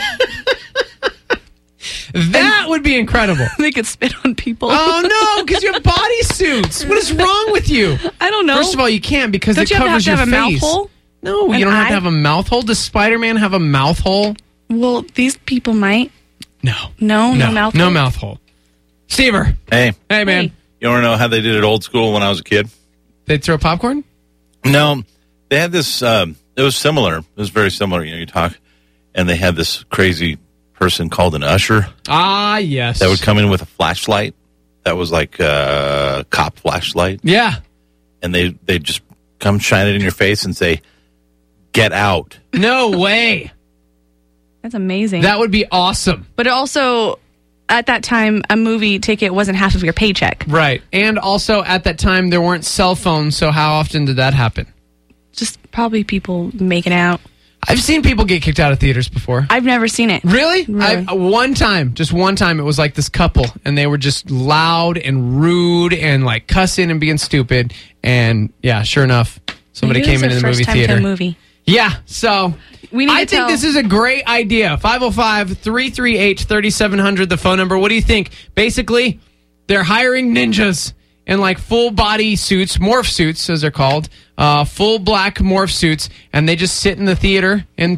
Speaker 3: up.
Speaker 4: That would be incredible.
Speaker 3: They could spit on people.
Speaker 4: Oh no, because you have bodysuits. What is wrong with you?
Speaker 3: I don't know.
Speaker 4: First of all, you can't because
Speaker 3: Don't
Speaker 4: it
Speaker 3: you
Speaker 4: covers
Speaker 3: have to
Speaker 4: your
Speaker 3: have a
Speaker 4: face.
Speaker 3: mouth hole?
Speaker 4: No,
Speaker 3: An
Speaker 4: you don't have
Speaker 3: eye?
Speaker 4: to have a mouth hole. Does Spider-Man have a mouth hole?
Speaker 3: Well, these people might.
Speaker 4: No.
Speaker 3: No mouth
Speaker 4: No
Speaker 3: hole?
Speaker 4: mouth hole. Stever.
Speaker 6: Hey,
Speaker 4: Hey, man.
Speaker 3: Hey.
Speaker 6: you want to know how they did it old school when I was a kid?
Speaker 4: They'd throw popcorn?
Speaker 6: No, they had this. It was similar. It was very similar. You talk, and they had this crazy person called an usher
Speaker 4: Ah, yes.
Speaker 6: that would come in with a flashlight. That was like a cop flashlight,
Speaker 4: Yeah.
Speaker 6: and they just come shine it in your face and say, "Get out."
Speaker 4: No way.
Speaker 3: That's amazing.
Speaker 4: That would be awesome.
Speaker 3: But it also, at that time, a movie ticket wasn't half of your paycheck.
Speaker 4: Right. And also, at that time, there weren't cell phones, so how often did that happen?
Speaker 3: Just probably people making out.
Speaker 4: I've seen people get kicked out of theaters before.
Speaker 3: I've never seen it.
Speaker 4: Really?
Speaker 3: Really?
Speaker 4: One time, it was like this couple, and they were just loud and rude and like cussing and being stupid. And yeah, sure enough, somebody
Speaker 3: Maybe it
Speaker 4: came
Speaker 3: was
Speaker 4: in
Speaker 3: their
Speaker 4: the movie
Speaker 3: first time to a
Speaker 4: theater.
Speaker 3: movie.
Speaker 4: Yeah, so
Speaker 3: We need
Speaker 4: I
Speaker 3: to
Speaker 4: think
Speaker 3: tell-
Speaker 4: this is a great idea. 505-338-3700, the phone number. What do you think? Basically, they're hiring ninjas in like full body suits, morph suits as they're called, full black morph suits, and they just sit in the theater in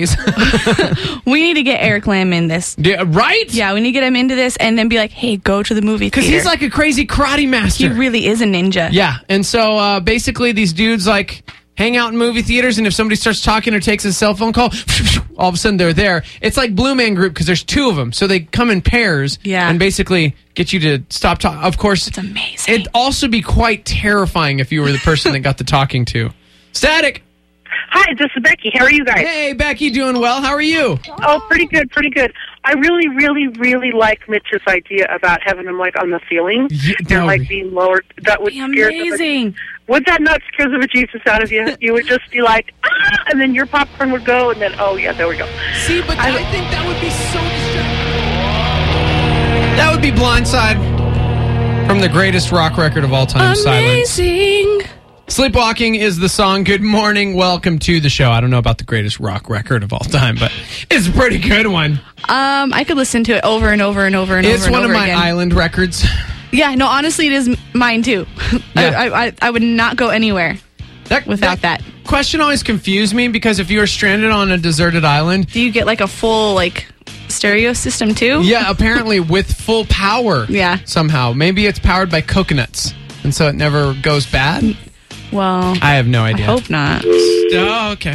Speaker 4: PJs.
Speaker 3: We need to get Eric Lamb in this.
Speaker 4: Right?
Speaker 3: Yeah, we need to get him into this and then be like, hey, go to the movie
Speaker 4: Because
Speaker 3: theater.
Speaker 4: he's like a crazy karate
Speaker 3: He
Speaker 4: master.
Speaker 3: really is a ninja.
Speaker 4: Yeah, and so basically these dudes like hang out in movie theaters, and if somebody starts talking or takes a cell phone call, all of a sudden they're there. It's like Blue Man Group because there's two of them, so they come in pairs and basically get you to stop talking. Of course,
Speaker 3: It's amazing.
Speaker 4: it'd also be quite terrifying if you were the person that got the talking to. Static.
Speaker 5: Hi, this is Becky. How are you guys?
Speaker 4: Hey, Becky, doing well. How are you?
Speaker 5: Oh, pretty good, pretty good. I really, really, really like Mitch's idea about having them like on the ceiling and like being lowered. That would scare
Speaker 3: amazing.
Speaker 5: Would that not scare the bejesus out of you? You would just be like, ah, and then your popcorn would go, and then, oh yeah, there we go.
Speaker 4: See, but I think that would be so distracting. That would be Blindside from the greatest rock record of all time, Silence.
Speaker 3: Amazing.
Speaker 4: Sleepwalking is the song. Good morning. Welcome to the show. I don't know about the greatest rock record of all time, but it's a pretty good one.
Speaker 3: I could listen to it over and over and over and over and over again.
Speaker 4: It's one of my island records.
Speaker 3: Yeah, no, honestly, it is mine too.
Speaker 4: Yeah.
Speaker 3: I would not go anywhere without that.
Speaker 4: Question always confused me because if you were stranded on a deserted island,
Speaker 3: do you get like a full like stereo system too?
Speaker 4: Yeah, apparently with full power.
Speaker 3: Yeah.
Speaker 4: Somehow. Maybe it's powered by coconuts, and so it never goes bad.
Speaker 3: Well,
Speaker 4: I have no idea.
Speaker 3: I hope not.
Speaker 4: Oh, okay.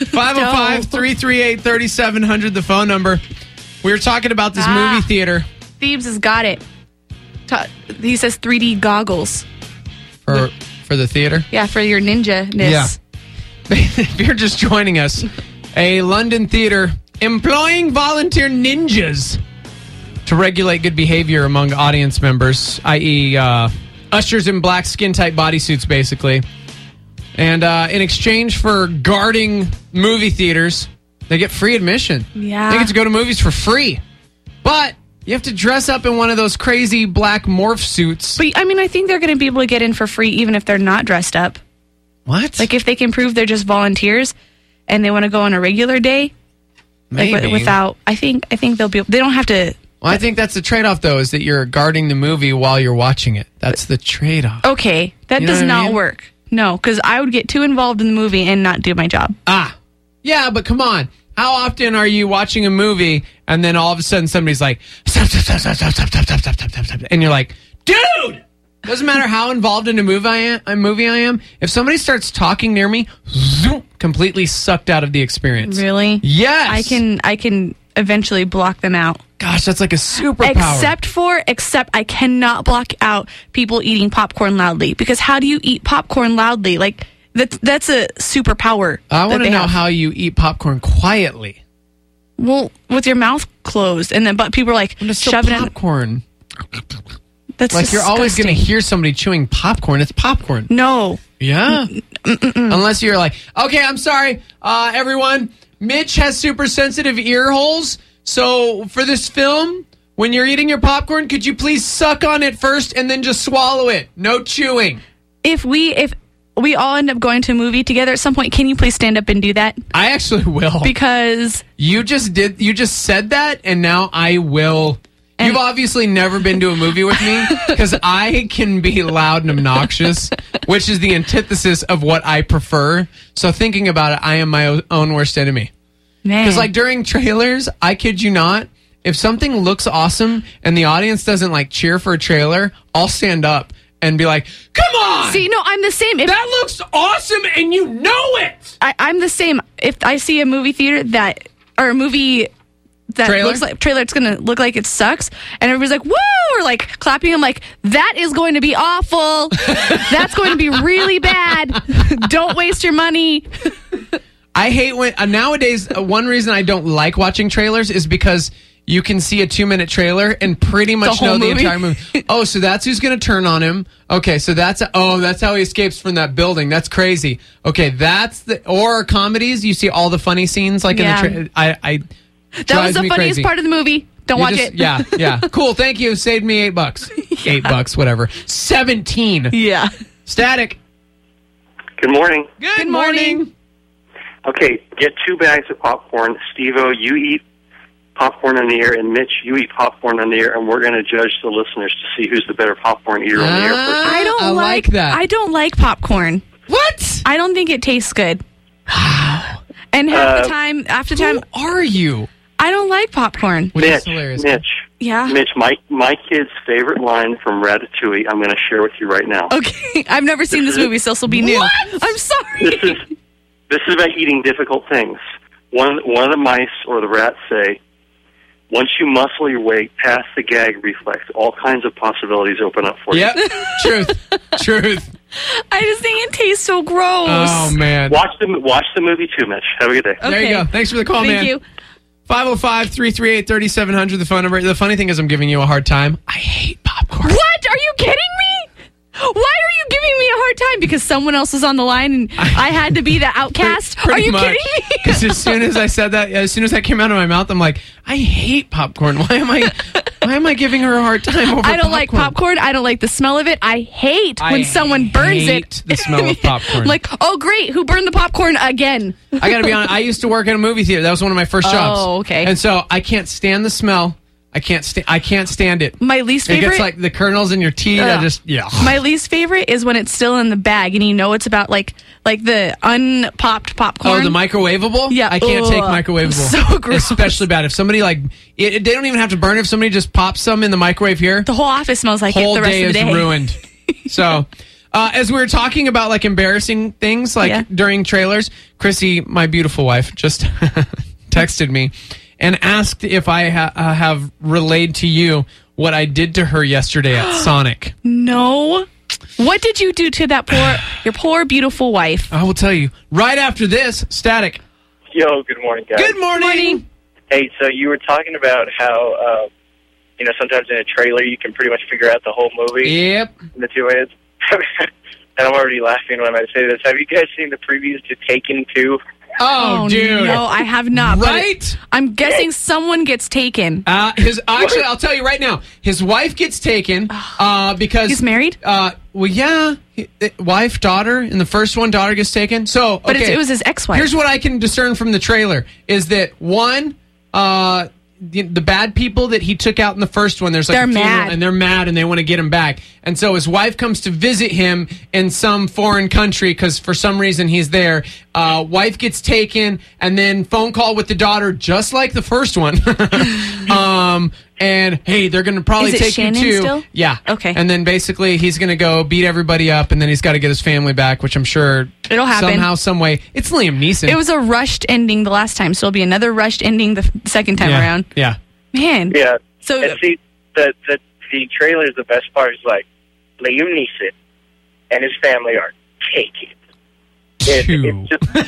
Speaker 4: 505-338-3700, the phone number. We were talking about this movie theater.
Speaker 3: Thebes has got it. He says 3D goggles.
Speaker 4: For the theater?
Speaker 3: Yeah, for your ninja-ness.
Speaker 4: Yeah. If you're just joining us, a London theater employing volunteer ninjas to regulate good behavior among audience members, i.e., ushers in black skin-tight bodysuits, basically. And in exchange for guarding movie theaters, they get free admission.
Speaker 3: Yeah.
Speaker 4: They get to go to movies for free. But you have to dress up in one of those crazy black morph suits.
Speaker 3: But, I mean, I think they're going to be able to get in for free even if they're not dressed up.
Speaker 4: What?
Speaker 3: Like, if they can prove they're just volunteers and they want to go on a regular day.
Speaker 4: Maybe.
Speaker 3: Like, without, I think they'll be, they don't have to.
Speaker 4: Well, I think that's the trade-off, though, is that you're guarding the movie while you're watching it. That's the trade-off.
Speaker 3: Okay, that does not work. No, because I would get too involved in the movie and not do my job.
Speaker 4: Yeah, but come on. How often are you watching a movie and then all of a sudden somebody's like, stop, and you're like, dude! Doesn't matter how involved in a movie I am. If somebody starts talking near me, zoom, completely sucked out of the experience.
Speaker 3: Really?
Speaker 4: Yes.
Speaker 3: I can eventually block them out.
Speaker 4: Gosh, that's like a superpower.
Speaker 3: Except I cannot block out people eating popcorn loudly. Because how do you eat popcorn loudly? Like, that's a superpower.
Speaker 4: I want to know how you eat popcorn quietly.
Speaker 3: Well, with your mouth closed. And then, but people are like, shoving
Speaker 4: popcorn.
Speaker 3: That's
Speaker 4: like
Speaker 3: disgusting.
Speaker 4: You're always going to hear somebody chewing popcorn. It's popcorn.
Speaker 3: No.
Speaker 4: Yeah. Unless you're like, okay, I'm sorry, everyone. Mitch has super sensitive ear holes. So for this film, when you're eating your popcorn, could you please suck on it first and then just swallow it? No chewing.
Speaker 3: If we all end up going to a movie together at some point, can you please stand up and do that?
Speaker 4: I actually will.
Speaker 3: Because
Speaker 4: you just said that, and now I will. You've obviously never been to a movie with me because I can be loud and obnoxious, which is the antithesis of what I prefer. So thinking about it, I am my own worst enemy. Because like during trailers, I kid you not, if something looks awesome and the audience doesn't like cheer for a trailer, I'll stand up and be like, come on!
Speaker 3: See, no, I'm the same.
Speaker 4: That looks awesome and you know it!
Speaker 3: I'm the same. If I see a movie theater or a movie that looks like trailer, it's going to look like it sucks, and everybody's like, woo! Or like clapping, I'm like, that is going to be awful. That's going to be really bad. Don't waste your money.
Speaker 4: I hate when nowadays one reason I don't like watching trailers is because you can see a 2-minute trailer and pretty much know the entire movie. Oh, so that's who's going to turn on him. Okay, so that's how he escapes from that building. That's crazy. Okay, or comedies, you see all the funny scenes like in the trailer.
Speaker 3: That was the funniest part of the movie. Don't watch it.
Speaker 4: Yeah. Cool, thank you. Saved me $8. Yeah. $8, whatever. 17.
Speaker 3: Yeah.
Speaker 4: Static.
Speaker 5: Good morning.
Speaker 4: Good morning.
Speaker 5: Okay, get 2 bags of popcorn. Steve-O, you eat popcorn on the air, and Mitch, you eat popcorn on the air, and we're going to judge the listeners to see who's the better popcorn eater on the air person.
Speaker 3: I like that. I don't like popcorn.
Speaker 4: What?
Speaker 3: I don't think it tastes good. Wow. And half the time,
Speaker 4: who are you?
Speaker 3: I don't like popcorn.
Speaker 5: Mitch,
Speaker 3: Yeah?
Speaker 5: Mitch, my kid's favorite line from Ratatouille, I'm going to share with you right now.
Speaker 3: Okay, I've never seen this movie, so this will be new.
Speaker 4: What?
Speaker 3: I'm sorry.
Speaker 5: This is about eating difficult things. One of the mice or the rats say, once you muscle your way past the gag reflex, all kinds of possibilities open up for you.
Speaker 4: Yep, truth.
Speaker 3: I just think it tastes so gross.
Speaker 4: Oh, man.
Speaker 5: Watch the movie too, Mitch. Have a good day.
Speaker 4: There you go. Thanks for the call, man.
Speaker 3: Thank you.
Speaker 4: 505-338-3700, the phone number. The funny thing is I'm giving you a hard time. I hate popcorn.
Speaker 3: What? Are you kidding me? Why are you giving me a hard time? Because someone else is on the line and I had to be the outcast? Are you kidding me?
Speaker 4: Because as soon as I said that, as soon as that came out of my mouth, I'm like, I hate popcorn. Why am I giving her a hard time over
Speaker 3: I don't
Speaker 4: popcorn?
Speaker 3: like popcorn. I don't like the smell of it. I hate when someone burns it.
Speaker 4: The smell of popcorn.
Speaker 3: I'm like, oh, great. Who burned the popcorn again?
Speaker 4: I got to be honest. I used to work at a movie theater. That was one of my first jobs.
Speaker 3: Oh, okay.
Speaker 4: And so I can't stand the smell. I can't stand it.
Speaker 3: My least
Speaker 4: It
Speaker 3: favorite.
Speaker 4: gets like the kernels in your teeth.
Speaker 3: My least favorite is when it's still in the bag and you know it's about like the unpopped popcorn.
Speaker 4: Oh, the microwavable?
Speaker 3: Yeah.
Speaker 4: I can't take
Speaker 3: Ugh.
Speaker 4: microwavable.
Speaker 3: So gross.
Speaker 4: Especially bad. If somebody they don't even have to burn it. If somebody just pops some in the microwave here,
Speaker 3: The whole office smells like
Speaker 4: whole
Speaker 3: it the rest
Speaker 4: day
Speaker 3: of the
Speaker 4: is
Speaker 3: day.
Speaker 4: ruined. So, as we were talking about like embarrassing things during trailers, Chrissy, my beautiful wife, just texted me and asked if I have relayed to you what I did to her yesterday at Sonic.
Speaker 3: No. What did you do to your poor beautiful wife?
Speaker 4: I will tell you right after this. Static.
Speaker 8: Yo, good morning, guys.
Speaker 4: Good morning.
Speaker 8: Hey, so you were talking about how, sometimes in a trailer you can pretty much figure out the whole movie.
Speaker 4: Yep.
Speaker 8: In the 2 minutes. And I'm already laughing when I say this. Have you guys seen the previews to Taken 2?
Speaker 4: Oh, dude.
Speaker 3: No, I have not.
Speaker 4: Right?
Speaker 3: I'm guessing someone gets taken.
Speaker 4: Actually, I'll tell you right now. His wife gets taken because
Speaker 3: He's married?
Speaker 4: Wife, daughter. In the first one, daughter gets taken. So,
Speaker 3: But
Speaker 4: okay.
Speaker 3: it was his ex-wife.
Speaker 4: Here's what I can discern from the trailer is that one, the bad people that he took out in the first one, there's like
Speaker 3: They're
Speaker 4: a funeral,
Speaker 3: mad.
Speaker 4: and they're mad and they want to get him back. And so his wife comes to visit him in some foreign country because for some reason he's there. Wife gets taken and then phone call with the daughter, just like the first one. And hey, they're going to probably
Speaker 3: Is it
Speaker 4: take
Speaker 3: Shannon
Speaker 4: you too.
Speaker 3: still?
Speaker 4: Yeah.
Speaker 3: Okay.
Speaker 4: And then basically he's going to go beat everybody up and then he's got to get his family back, which I'm sure
Speaker 3: It'll happen.
Speaker 4: somehow, some way. It's Liam Neeson.
Speaker 3: It was a rushed ending the last time, so it'll be another rushed ending the second time around.
Speaker 4: Yeah.
Speaker 3: Man.
Speaker 8: Yeah.
Speaker 3: So
Speaker 8: And see, the trailer is the best part. Is like Liam Neeson and his family are taken.
Speaker 4: Two.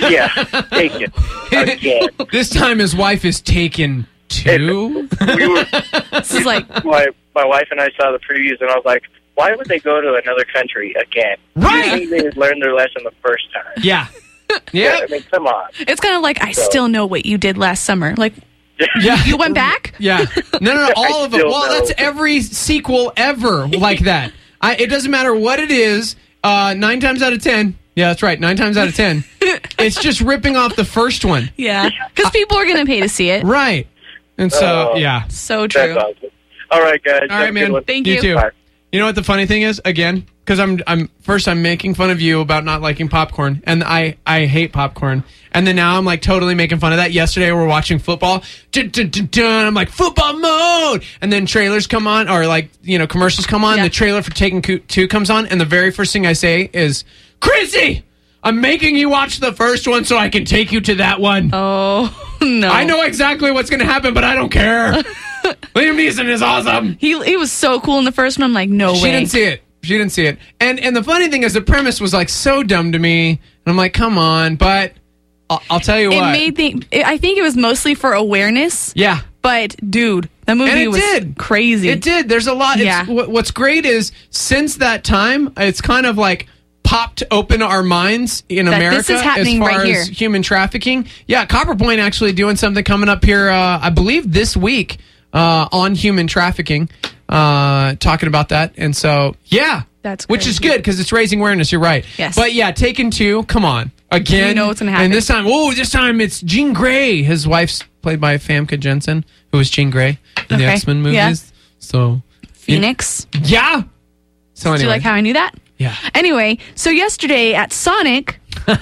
Speaker 8: Taken again.
Speaker 4: This time his wife is taken too.
Speaker 3: this is like
Speaker 8: My wife and I saw the previews, and I was like, why would they go to another country again?
Speaker 4: Right.
Speaker 8: I think they learned their lesson the first time.
Speaker 4: Yeah.
Speaker 8: Yeah,
Speaker 4: Yeah.
Speaker 8: I mean, come on.
Speaker 3: it's kind of like I still know what you did last summer. Like
Speaker 4: Yeah.
Speaker 3: you went back?
Speaker 4: Yeah. No, all of it.
Speaker 8: still
Speaker 4: Well,
Speaker 8: know.
Speaker 4: that's every sequel ever like that. It doesn't matter what it is. 9 times out of 10. Yeah, that's right. 9 times out of 10. It's just ripping off the first one.
Speaker 3: Yeah. Because people are going to pay to see it.
Speaker 4: Right. And so, yeah.
Speaker 3: So
Speaker 8: That's
Speaker 3: true.
Speaker 8: awesome. All right, guys.
Speaker 4: All right, man.
Speaker 3: Thank
Speaker 4: You
Speaker 3: you.
Speaker 4: too.
Speaker 8: Bye.
Speaker 4: You know what the funny thing is? Again, because I'm making fun of you about not liking popcorn, and I hate popcorn. And then now I'm like totally making fun of that. Yesterday we're watching football. Dun, dun, dun, dun. I'm like, football mode! And then trailers come on, or like, commercials come on.
Speaker 3: Yeah.
Speaker 4: The trailer for Taken 2 comes on, and the very first thing I say is, Chrissy! I'm making you watch the first one so I can take you to that one.
Speaker 3: Oh, no.
Speaker 4: I know exactly what's going to happen, but I don't care. Liam Neeson is awesome.
Speaker 3: He was so cool in the first one. I'm like, no
Speaker 4: She
Speaker 3: way.
Speaker 4: didn't see it. And the funny thing is the premise was like so dumb to me. And I'm like, come on. But I'll tell you what.
Speaker 3: I think it was mostly for awareness.
Speaker 4: Yeah.
Speaker 3: But, dude, the
Speaker 4: And
Speaker 3: movie
Speaker 4: it
Speaker 3: was
Speaker 4: did.
Speaker 3: crazy.
Speaker 4: It did. There's a lot.
Speaker 3: Yeah.
Speaker 4: What's great is since that time, it's kind of like popped open our minds in
Speaker 3: That
Speaker 4: America
Speaker 3: this is happening
Speaker 4: as far
Speaker 3: right
Speaker 4: as
Speaker 3: here.
Speaker 4: human trafficking. Yeah, Copper Point actually doing something coming up here, I believe this week, on human trafficking, talking about that. And so, yeah.
Speaker 3: That's
Speaker 4: which is
Speaker 3: crazy.
Speaker 4: good because it's raising awareness. You're right.
Speaker 3: Yes.
Speaker 4: But yeah, Taken 2, come on. Again.
Speaker 3: You know what's gonna happen.
Speaker 4: And this time it's Jean Grey. His wife's played by Famke Janssen, who was Jean Grey in the
Speaker 3: Okay.
Speaker 4: X-Men movies.
Speaker 3: Yeah.
Speaker 4: So
Speaker 3: Phoenix.
Speaker 4: yeah. So anyway.
Speaker 3: Do you like how I knew that?
Speaker 4: Yeah.
Speaker 3: Anyway, so yesterday at Sonic,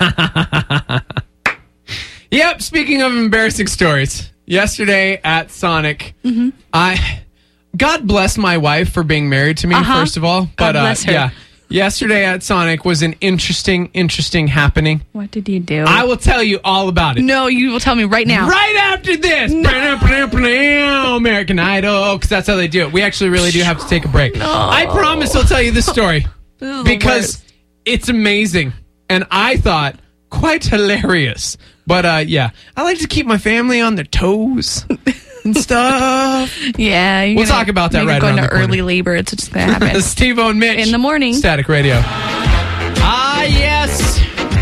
Speaker 4: Yep. Speaking of embarrassing stories, yesterday at Sonic, God bless my wife for being married to me, first of all. But
Speaker 3: bless her.
Speaker 4: yeah, yesterday at Sonic was an interesting happening.
Speaker 3: what did you do?
Speaker 4: I will tell you all about it.
Speaker 3: No, you will tell me right now.
Speaker 4: Right after this, American Idol, because that's how they do it. We actually really do have to take a break. I promise I'll tell you this story
Speaker 3: This is the
Speaker 4: because It's amazing. And I thought, quite hilarious. But yeah, I like to keep my family on their toes and stuff.
Speaker 3: Yeah.
Speaker 4: We'll talk about that right around the corner.
Speaker 3: Going to early labor. It's just going to happen.
Speaker 4: Steve-O and Mitch.
Speaker 3: In the morning.
Speaker 4: Static Radio. Ah, yes.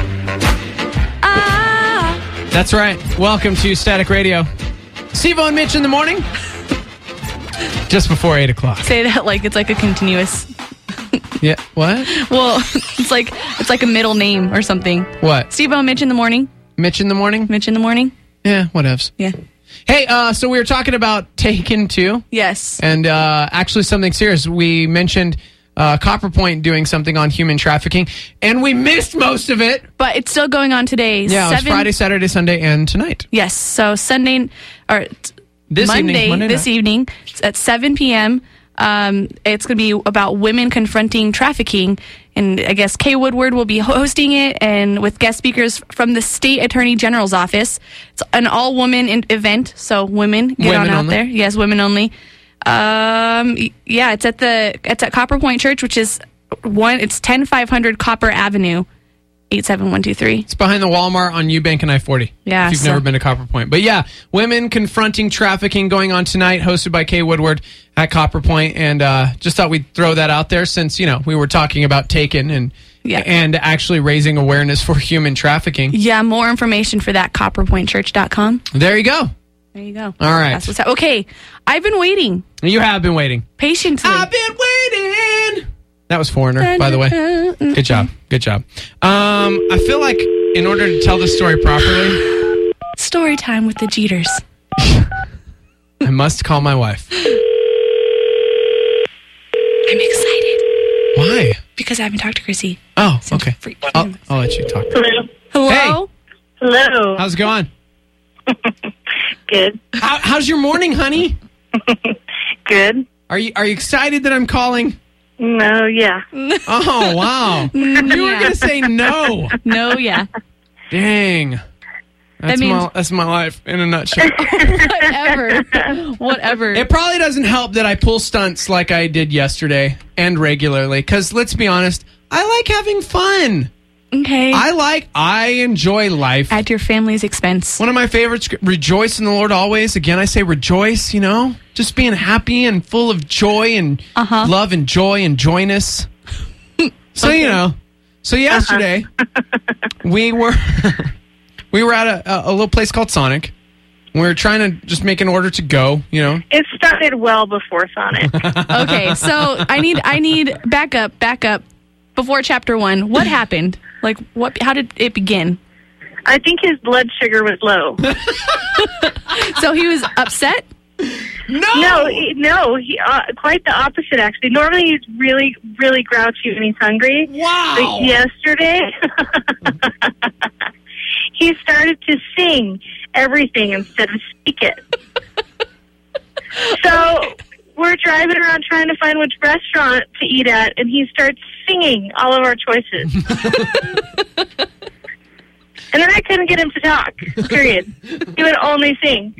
Speaker 4: That's right. Welcome to Static Radio. Steve-O and Mitch in the morning. Just before 8 o'clock.
Speaker 3: Say that like it's like a continuous.
Speaker 4: Yeah. What?
Speaker 3: Well, it's like a middle name or something.
Speaker 4: What?
Speaker 3: Steve-O and Mitch in the morning.
Speaker 4: Mitch in the morning?
Speaker 3: Mitch in the morning.
Speaker 4: Yeah, whatevs.
Speaker 3: Yeah.
Speaker 4: Hey, so we were talking about Taken 2.
Speaker 3: Yes.
Speaker 4: And actually something serious. We mentioned Copper Point doing something on human trafficking, and we missed most of it.
Speaker 3: But it's still going on today.
Speaker 4: Yeah, it's Friday, Saturday, Sunday, and tonight.
Speaker 3: Yes. So Sunday, or this evening at 7 p.m., it's going to be about women confronting trafficking. And I guess Kay Woodward will be hosting it, and with guest speakers from the State Attorney General's office. It's an all-woman event, so women get on out there. Yes, women only. Yeah, it's at Copper Point Church, which is it's 10500 Copper Avenue, 87123.
Speaker 4: It's behind the Walmart on Eubank and I-40.
Speaker 3: Yeah,
Speaker 4: if you've never been to Copper Point. But yeah, women confronting trafficking going on tonight, hosted by Kay Woodward at Copper Point. And just thought we'd throw that out there since, we were talking about Taken and actually raising awareness for human trafficking.
Speaker 3: Yeah, more information for that, copperpointchurch.com.
Speaker 4: There you go.
Speaker 3: There you go.
Speaker 4: All right.
Speaker 3: That's what's okay. I've been waiting.
Speaker 4: You have been waiting.
Speaker 3: Patiently.
Speaker 4: I've been waiting. That was Foreigner, by the way. Good job. Good job. I feel like in order to tell the story properly...
Speaker 3: Story time with the Jeters.
Speaker 4: I must call my wife.
Speaker 3: I'm excited.
Speaker 4: Why?
Speaker 3: Because I haven't talked to Chrissy.
Speaker 4: Oh, okay. I'll let you talk.
Speaker 3: Hello?
Speaker 4: Hey.
Speaker 9: Hello.
Speaker 4: How's it going?
Speaker 9: Good.
Speaker 4: How's your morning, honey?
Speaker 9: Good.
Speaker 4: Are you excited that I'm calling?
Speaker 9: No, yeah.
Speaker 4: Oh, wow. You were going to say no.
Speaker 3: No, yeah.
Speaker 4: Dang. That's my life in a nutshell.
Speaker 3: Whatever.
Speaker 4: It probably doesn't help that I pull stunts like I did yesterday and regularly, because let's be honest, I like having fun.
Speaker 3: Okay.
Speaker 4: I enjoy life.
Speaker 3: At your family's expense.
Speaker 4: One of my favorites, rejoice in the Lord always. Again, I say rejoice, just being happy and full of joy and love and joy and joyness. So,
Speaker 3: okay.
Speaker 4: So yesterday we were at a little place called Sonic. We were trying to just make an order to go,
Speaker 9: It started well before Sonic.
Speaker 3: Okay, so I need back up. Before chapter 1, what happened? Like, how did it begin?
Speaker 9: I think his blood sugar was low.
Speaker 3: So he was upset?
Speaker 9: No, he, quite the opposite, actually. Normally he's really, really grouchy when he's hungry.
Speaker 4: Wow.
Speaker 9: But yesterday, he started to sing everything instead of speak it. So we're driving around trying to find which restaurant to eat at, and he starts singing all of our choices. And then I couldn't get him to talk, period. He would only sing.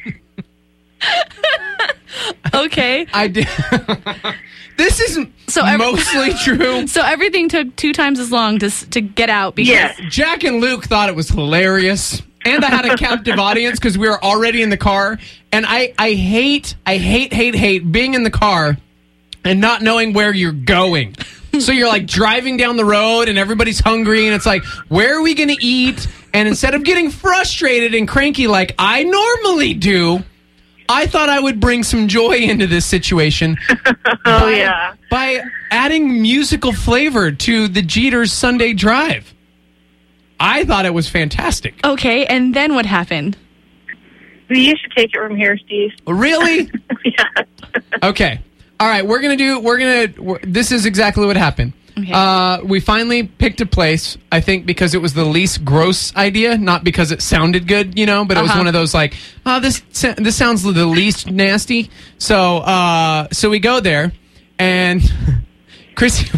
Speaker 3: Okay.
Speaker 4: I did. This isn't mostly true.
Speaker 3: So everything took 2 times as long to get out. Because
Speaker 4: Jack and Luke thought it was hilarious. And I had a captive audience because we were already in the car. And I hate being in the car and not knowing where you're going. So you're like driving down the road and everybody's hungry and it's like, where are we going to eat? And instead of getting frustrated and cranky like I normally do, I thought I would bring some joy into this situation by adding musical flavor to the Jeters Sunday Drive. I thought it was fantastic.
Speaker 3: Okay, and then what happened?
Speaker 9: You should take it from here, Steve.
Speaker 4: Really?
Speaker 9: Yeah.
Speaker 4: Okay. All right, this is exactly what happened. Okay. We finally picked a place, I think because it was the least gross idea, not because it sounded good, but it was one of those like, oh, this sounds the least nasty. So we go there, and Chrissy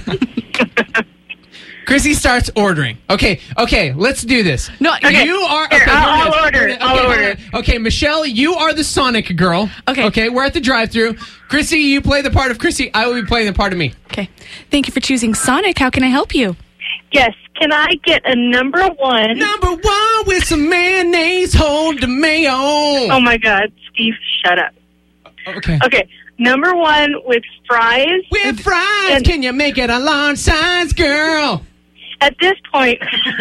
Speaker 4: starts ordering. Okay, let's do this.
Speaker 3: No, okay.
Speaker 4: You are.
Speaker 9: Okay, I'll order.
Speaker 4: Okay, Michelle, you are the Sonic girl.
Speaker 3: Okay,
Speaker 4: we're at the drive-thru. Chrissy, you play the part of Chrissy. I will be playing the part of me.
Speaker 3: Okay. Thank you for choosing Sonic. How can I help you?
Speaker 9: Yes. Can I get a number one?
Speaker 4: Number one with some mayonnaise, hold the mayo.
Speaker 9: Oh, my God. Steve, shut up.
Speaker 4: Okay.
Speaker 9: Okay. Number one with fries.
Speaker 4: With fries, can you make it a large size, girl?
Speaker 9: At this point,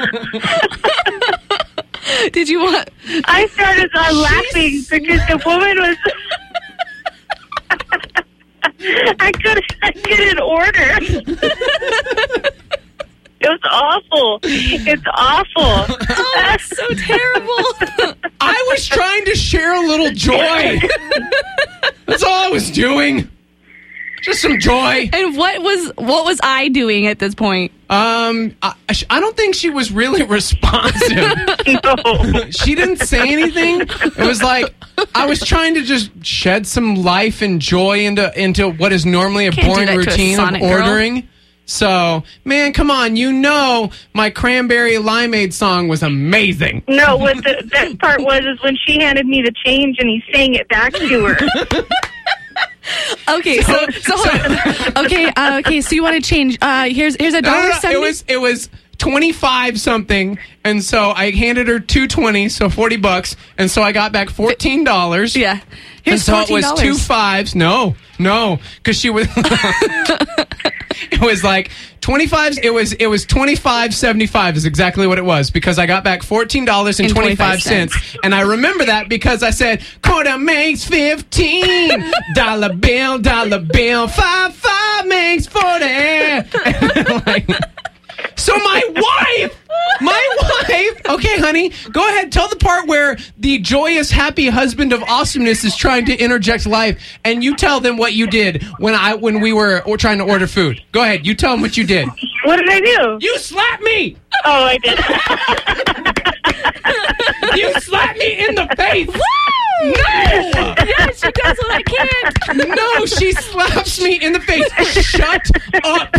Speaker 3: Did you want...
Speaker 9: I started laughing because the woman was... I couldn't order. It was awful. It's awful.
Speaker 3: Oh, that's so terrible.
Speaker 4: I was trying to share a little joy. That's all I was doing. Just some joy.
Speaker 3: And what was I doing at this point?
Speaker 4: I don't think she was really responsive.
Speaker 9: No.
Speaker 4: She didn't say anything. It was like I was trying to just shed some life and joy into what is normally a
Speaker 3: Can't do
Speaker 4: boring
Speaker 3: that to a
Speaker 4: routine of
Speaker 3: Sonic girl.
Speaker 4: ordering. So, man, come on. You know my cranberry limeade song was amazing.
Speaker 9: No, what the best part was is when she handed me the change and he sang it back to her.
Speaker 3: Okay, so okay, so you want to change? Here's $1.70.
Speaker 4: It was 25 something, and so I handed her $2.20, so $40, and so I got back $14.
Speaker 3: Yeah,
Speaker 4: and
Speaker 3: here's
Speaker 4: so
Speaker 3: $14.
Speaker 4: it was 2 5s. No, because she was. It was like 25. It was 25.75 is exactly what it was because I got back $14.25, and I remember that because I said quarter makes 15, dollar bill, 5 makes 40. And like, so my wife. Okay, honey, go ahead. Tell the part where the joyous, happy husband of awesomeness is trying to interject life, and you tell them what you did when we were trying to order food. Go ahead. You tell them what you did.
Speaker 9: What did I do?
Speaker 4: You slapped me.
Speaker 9: Oh, I did.
Speaker 4: You slapped me in the face.
Speaker 3: Woo!
Speaker 4: No!
Speaker 3: Yeah, she does what I can't.
Speaker 4: No, she slaps me in the face. Shut up.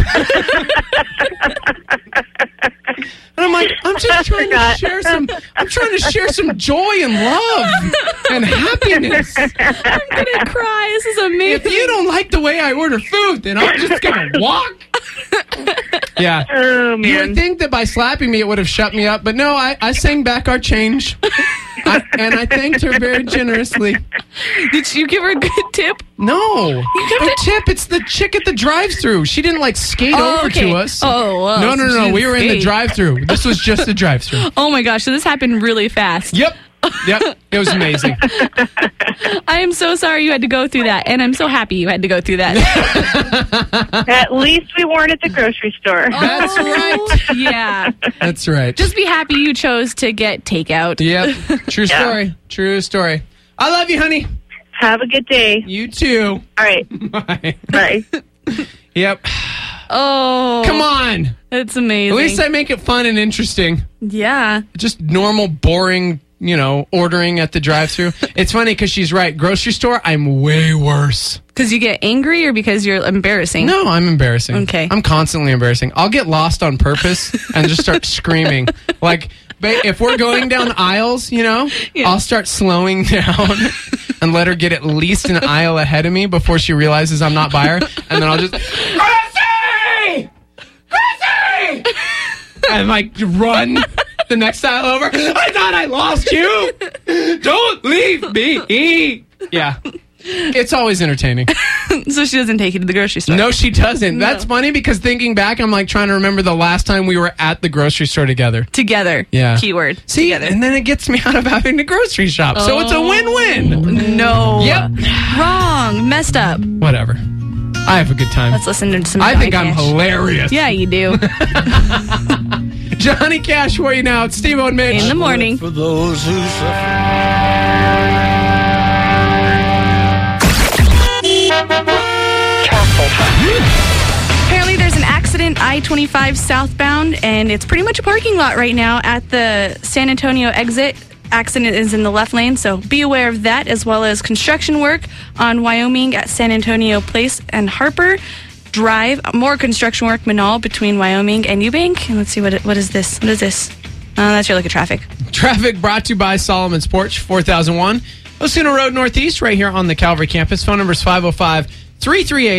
Speaker 4: And I'm like, I'm trying to share some joy and love and happiness.
Speaker 3: I'm gonna cry. This is amazing.
Speaker 4: If you don't like the way I order food, then I'm just gonna walk. Yeah.
Speaker 9: Oh, man.
Speaker 4: You would think that by slapping me it would have shut me up, but no, I sang back our change. And I thanked her very generously.
Speaker 3: Did you give her a good tip?
Speaker 4: No.
Speaker 3: You kept it?
Speaker 4: Tip. It's the chick at the drive-thru. She didn't like skate over
Speaker 3: okay.
Speaker 4: to us.
Speaker 3: Oh, well,
Speaker 4: No.
Speaker 3: so she didn't
Speaker 4: We were in the
Speaker 3: skate.
Speaker 4: drive-thru. This was just the drive-thru.
Speaker 3: Oh my gosh, so this happened really fast.
Speaker 4: Yep. It was amazing.
Speaker 3: I am so sorry you had to go through that, and I'm so happy you had to go through that.
Speaker 9: At least we weren't at the grocery store.
Speaker 4: That's right.
Speaker 3: Yeah.
Speaker 4: That's right.
Speaker 3: Just be happy you chose to get takeout.
Speaker 4: Yep. True story. True story. I love you, honey.
Speaker 9: Have a good day.
Speaker 4: You too.
Speaker 9: All right.
Speaker 4: Bye.
Speaker 9: Bye.
Speaker 4: Yep.
Speaker 3: Oh.
Speaker 4: Come on.
Speaker 3: It's amazing.
Speaker 4: At least I make it fun and interesting.
Speaker 3: Yeah.
Speaker 4: Just normal, boring, ordering at the drive-thru. It's funny because she's right. Grocery store, I'm way worse.
Speaker 3: Because you get angry or because you're embarrassing?
Speaker 4: No, I'm embarrassing.
Speaker 3: Okay.
Speaker 4: I'm constantly embarrassing. I'll get lost on purpose and just start screaming. Like, if we're going down aisles, I'll start slowing down and let her get at least an aisle ahead of me before she realizes I'm not by her. And then I'll just, Gracie! And run the next aisle over. I thought I lost you. Don't leave me. Yeah. It's always entertaining.
Speaker 3: So she doesn't take you to the grocery store?
Speaker 4: No, she doesn't.
Speaker 3: No.
Speaker 4: That's funny because thinking back, I'm trying to remember the last time we were at the grocery store together.
Speaker 3: Together.
Speaker 4: Yeah.
Speaker 3: Keyword.
Speaker 4: See,
Speaker 3: together.
Speaker 4: and then it gets me out of having to grocery shop. So it's a win-win.
Speaker 3: No.
Speaker 4: Yep.
Speaker 3: Wrong. Messed up.
Speaker 4: Whatever. I have a good time.
Speaker 3: Let's listen to some
Speaker 4: I
Speaker 3: Johnny
Speaker 4: think I'm
Speaker 3: Cash.
Speaker 4: hilarious.
Speaker 3: Yeah, you do.
Speaker 4: Johnny Cash for you now. It's Steve-O and Mitch.
Speaker 3: In the morning.
Speaker 10: For those who suffer.
Speaker 3: Apparently there's an accident I-25 southbound, and it's pretty much a parking lot right now at the San Antonio exit. Accident is in the left lane, so be aware of that, as well as construction work on Wyoming at San Antonio Place and Harper Drive. More construction work, Manal, between Wyoming and Eubank. And let's see, what is this? What is this? That's your look at traffic.
Speaker 4: Traffic brought to you by Solomon's Porch, 4001 Osuna Road Northeast, right here on the Calvary campus. Phone number is 505-338-2555.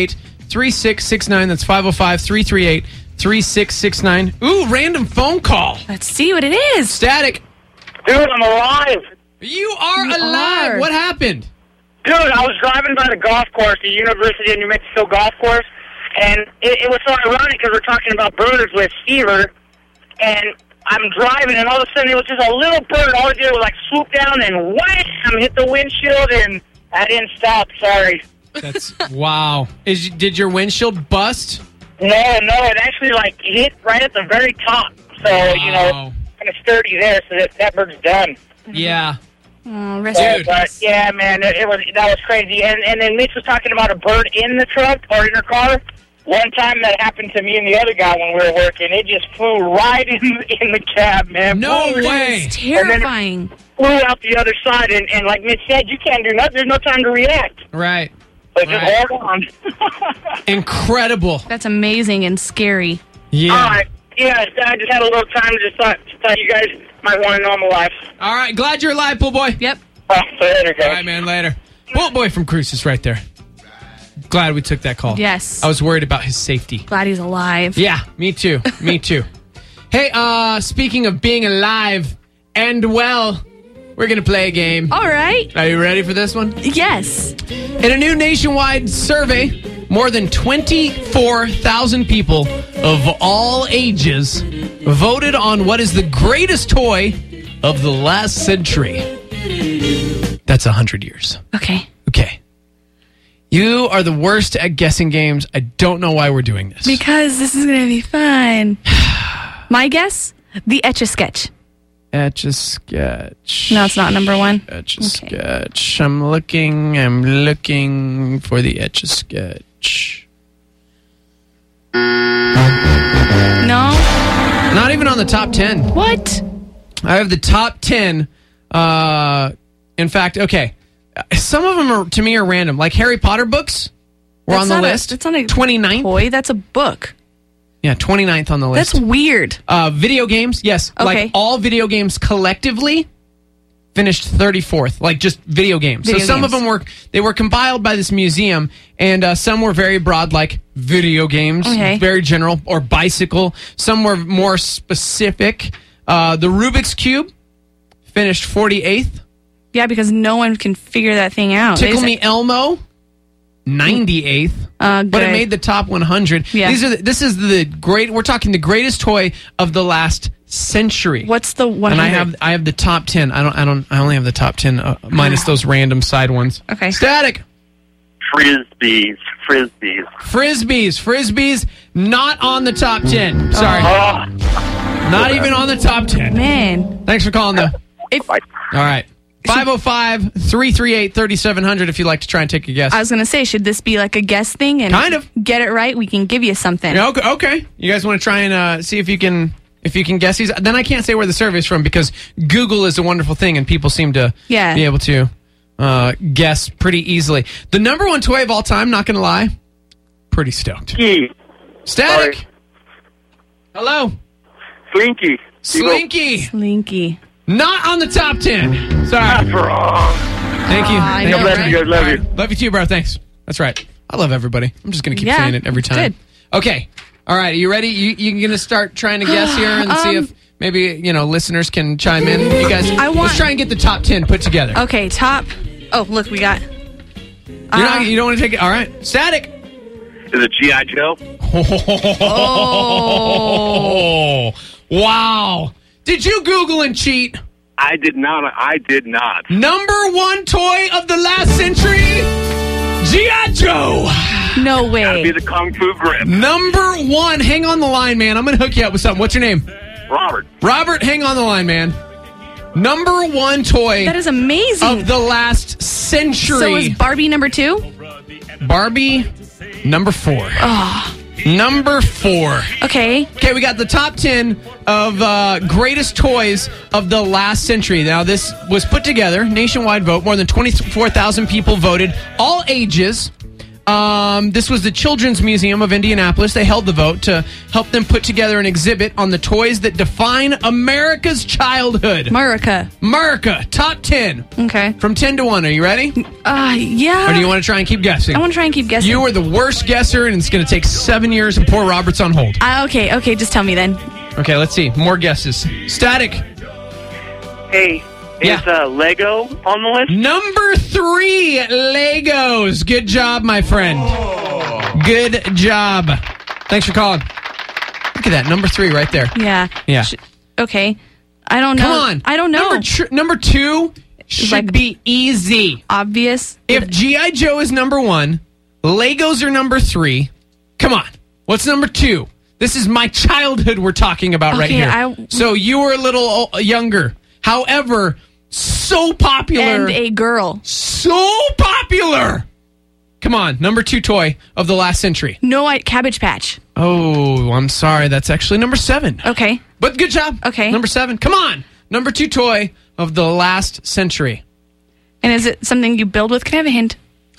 Speaker 4: 505-3669. That's 505-338-3669. Ooh, random phone call.
Speaker 3: Let's see what it is.
Speaker 4: Static.
Speaker 8: Dude, I'm alive.
Speaker 4: You are alive. What happened?
Speaker 8: Dude, I was driving by the golf course, the University of New Mexico golf course, and it was so ironic because we're talking about birds with Stever, and I'm driving, and all of a sudden it was just a little bird. All it did was like swoop down and wham, hit the windshield, and I didn't stop. Sorry.
Speaker 4: That's wow. Did your windshield bust?
Speaker 8: No, it actually like hit right at the very top. So kind of sturdy there. So that bird's done.
Speaker 4: Yeah.
Speaker 8: But yeah, man, that was crazy. And then Mitch was talking about a bird in the truck or in her car. One time that happened to me and the other guy when we were working. It just flew right in the cab, man.
Speaker 4: No way.
Speaker 3: It's terrifying.
Speaker 8: Flew out the other side, and like Mitch said, you can't do nothing. There's no time to react.
Speaker 4: Right.
Speaker 8: So just hold on.
Speaker 4: Incredible.
Speaker 3: That's amazing and scary.
Speaker 4: Yeah.
Speaker 8: All right. Yeah, I just had a little time. Just thought you guys might want to know I'm alive.
Speaker 4: All right. Glad you're alive, Pool Boy.
Speaker 3: Yep.
Speaker 8: Later, guys.
Speaker 4: All right, man. Later. Pool Boy from Cruises right there. Glad we took that call.
Speaker 3: Yes.
Speaker 4: I was worried about his safety.
Speaker 3: Glad he's alive.
Speaker 4: Yeah, me too. Me too. Hey, speaking of being alive and well, we're going to play a game.
Speaker 3: All right.
Speaker 4: Are you ready for this one?
Speaker 3: Yes.
Speaker 4: In a new nationwide survey, more than 24,000 people of all ages voted on what is the greatest toy of the last century. That's 100 years.
Speaker 3: Okay.
Speaker 4: Okay. You are the worst at guessing games. I don't know why we're doing this.
Speaker 3: Because this is going to be fun. My guess? The Etch-a-Sketch.
Speaker 4: Etch-a-Sketch.
Speaker 3: No, it's not number one.
Speaker 4: Etch-a-Sketch. I'm looking for the Etch-a-Sketch.
Speaker 3: No?
Speaker 4: Not even on the top 10.
Speaker 3: What?
Speaker 4: I have the top 10. In fact, okay. Some of them to me are random. Like Harry Potter books were on the list.
Speaker 3: That's not a
Speaker 4: 29th.
Speaker 3: toy. That's a book.
Speaker 4: Yeah, 29th on the list.
Speaker 3: That's weird.
Speaker 4: Video games, yes.
Speaker 3: Okay.
Speaker 4: Like all video games collectively finished 34th. Like just video games. So some of them were compiled by this museum, and some were very broad, like video games, very general, or bicycle. Some were more specific. The Rubik's Cube finished 48th.
Speaker 3: Yeah, because no one can figure that thing out.
Speaker 4: Tickle Me Elmo, 98th. But it made the top 100.
Speaker 3: Yeah.
Speaker 4: This is the great. We're talking the greatest toy of the last century.
Speaker 3: What's the 100?
Speaker 4: And I have the top 10. I only have the top 10 minus those random side ones.
Speaker 3: Okay.
Speaker 4: Static.
Speaker 5: Frisbees.
Speaker 4: Not on the top 10. Sorry. Not even on the top 10.
Speaker 3: Man.
Speaker 4: Thanks for calling though. All right. 505-338-3700 if you'd like to try and take a guess.
Speaker 3: I was going to say, should this be like a guess thing? And
Speaker 4: kind of.
Speaker 3: Get it right, we can give you something.
Speaker 4: Yeah, okay. You guys want to try and see if you can guess these? Then I can't say where the survey's from because Google is a wonderful thing and people seem to be able to guess pretty easily. The number one toy of all time, not going to lie, pretty stoked. Static. Hello. Slinky. Not on the top 10. Sorry.
Speaker 5: That's wrong.
Speaker 4: Thank you.
Speaker 3: I know,
Speaker 5: Love you guys. Love you.
Speaker 4: Love you too, bro. Thanks. That's right. I love everybody. I'm just going to keep saying it every time.
Speaker 3: Good.
Speaker 4: Okay. All right. Are you ready? You going to start trying to guess here and see if maybe, listeners can chime in? You guys, let's try and get the top 10 put together.
Speaker 3: Okay, top. Oh, look, we got.
Speaker 4: You don't want to take it? All right. Static.
Speaker 5: Is it G.I. Joe?
Speaker 4: Oh. Wow. Did you Google and cheat?
Speaker 5: I did not.
Speaker 4: Number one toy of the last century, G.I. Joe.
Speaker 3: No way.
Speaker 5: Gotta be the Kung Fu Grip.
Speaker 4: Number one. Hang on the line, man. I'm going to hook you up with something. What's your name?
Speaker 5: Robert,
Speaker 4: hang on the line, man. Number one toy.
Speaker 3: That is amazing.
Speaker 4: Of the last century.
Speaker 3: So is Barbie number 2?
Speaker 4: Barbie, number 4.
Speaker 3: Oh.
Speaker 4: Number 4.
Speaker 3: Okay,
Speaker 4: we got the top 10 of greatest toys of the last century. Now, this was put together, nationwide vote. More than 24,000 people voted, all ages. This was the Children's Museum of Indianapolis. They held the vote to help them put together an exhibit on the toys that define America's childhood. America, top 10.
Speaker 3: Okay.
Speaker 4: From 10 to 1. Are you ready?
Speaker 3: Yeah.
Speaker 4: Or do you want to try and keep guessing?
Speaker 3: I want to try and keep guessing.
Speaker 4: You are the worst guesser, and it's going to take 7 years, and poor Robert's on hold.
Speaker 3: Okay, just tell me then.
Speaker 4: Okay, let's see. More guesses. Static.
Speaker 5: Hey, is Lego on the list?
Speaker 4: Number 3, Legos. Good job, my friend. Good job. Thanks for calling. Look at that. Number 3 right there.
Speaker 3: Yeah. Okay. I don't know.
Speaker 4: Come on.
Speaker 3: I don't know.
Speaker 4: Number 2 should be easy.
Speaker 3: Obvious.
Speaker 4: If G.I. Joe is number 1, Legos are number 3. Come on. What's number 2? This is my childhood we're talking about right here. So you were a little younger. However, so popular.
Speaker 3: And a girl.
Speaker 4: So popular. Come on. Number 2 toy of the last century.
Speaker 3: No, Cabbage Patch.
Speaker 4: Oh, I'm sorry. That's actually number 7.
Speaker 3: Okay.
Speaker 4: But good job.
Speaker 3: Okay.
Speaker 4: Number 7. Come on. Number 2 toy of the last century.
Speaker 3: And is it something you build with? Can I have a hint?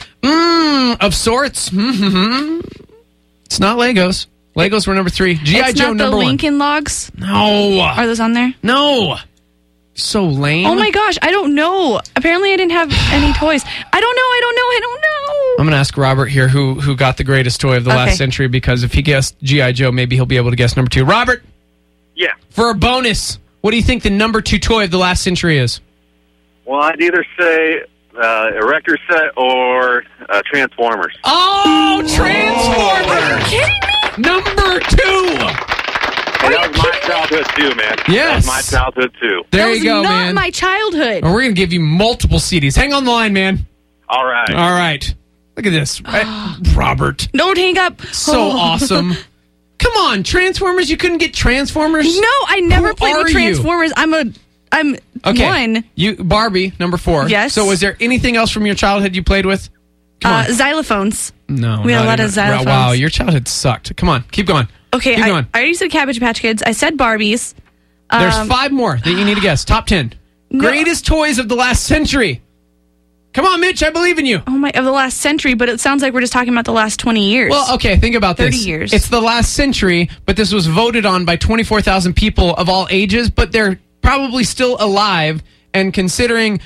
Speaker 4: Of sorts. Mm-hmm. It's not Legos. Legos were number 3. G.I. Joe number 1.
Speaker 3: It's not the Lincoln Logs?
Speaker 4: No.
Speaker 3: Are those on there?
Speaker 4: No. So lame.
Speaker 3: Oh my gosh, I don't know. Apparently I didn't have any toys. I don't know.
Speaker 4: I'm going to ask Robert here who got the greatest toy of the last century, because if he guessed G.I. Joe, maybe he'll be able to guess number 2. Robert?
Speaker 5: Yeah.
Speaker 4: For a bonus, what do you think the number 2 toy of the last century is?
Speaker 5: Well, I'd either say Erector set or Transformers.
Speaker 4: Oh, Transformers!
Speaker 3: Are you kidding me?
Speaker 4: Number 2!
Speaker 5: And that was my childhood, too, man.
Speaker 4: Yes.
Speaker 5: That was my childhood, too.
Speaker 4: There you go, man.
Speaker 3: That was not my childhood.
Speaker 4: And we're going to give you multiple CDs. Hang on the line, man.
Speaker 5: All right.
Speaker 4: All right. Look at this. Robert.
Speaker 3: Don't hang up.
Speaker 4: So awesome. Come on, Transformers. You couldn't get Transformers?
Speaker 3: No, I never played with
Speaker 4: you?
Speaker 3: Transformers. I'm
Speaker 4: okay.
Speaker 3: one.
Speaker 4: You Barbie, number 4.
Speaker 3: Yes.
Speaker 4: So was there anything else from your childhood you played with? Come on.
Speaker 3: Xylophones.
Speaker 4: No.
Speaker 3: We had a lot of xylophones.
Speaker 4: Wow, your childhood sucked. Come on, keep going.
Speaker 3: Okay,
Speaker 4: keep going.
Speaker 3: I already said Cabbage Patch Kids. I said Barbies.
Speaker 4: There's 5 more that you need to guess. Top 10. Greatest toys of the last century. Come on, Mitch, I believe in you.
Speaker 3: Oh my, of the last century, but it sounds like we're just talking about the last 20 years.
Speaker 4: Well, okay, think about
Speaker 3: 30
Speaker 4: this.
Speaker 3: years.
Speaker 4: It's the last century, but this was voted on by 24,000 people of all ages, but they're probably still alive. And considering,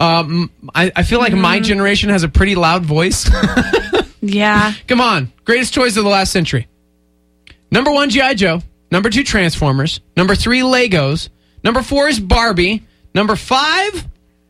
Speaker 4: I feel like my generation has a pretty loud voice.
Speaker 3: Yeah.
Speaker 4: Come on. Greatest toys of the last century. Number 1, G.I. Joe. Number 2, Transformers. Number 3, Legos. Number 4 is Barbie. Number 5...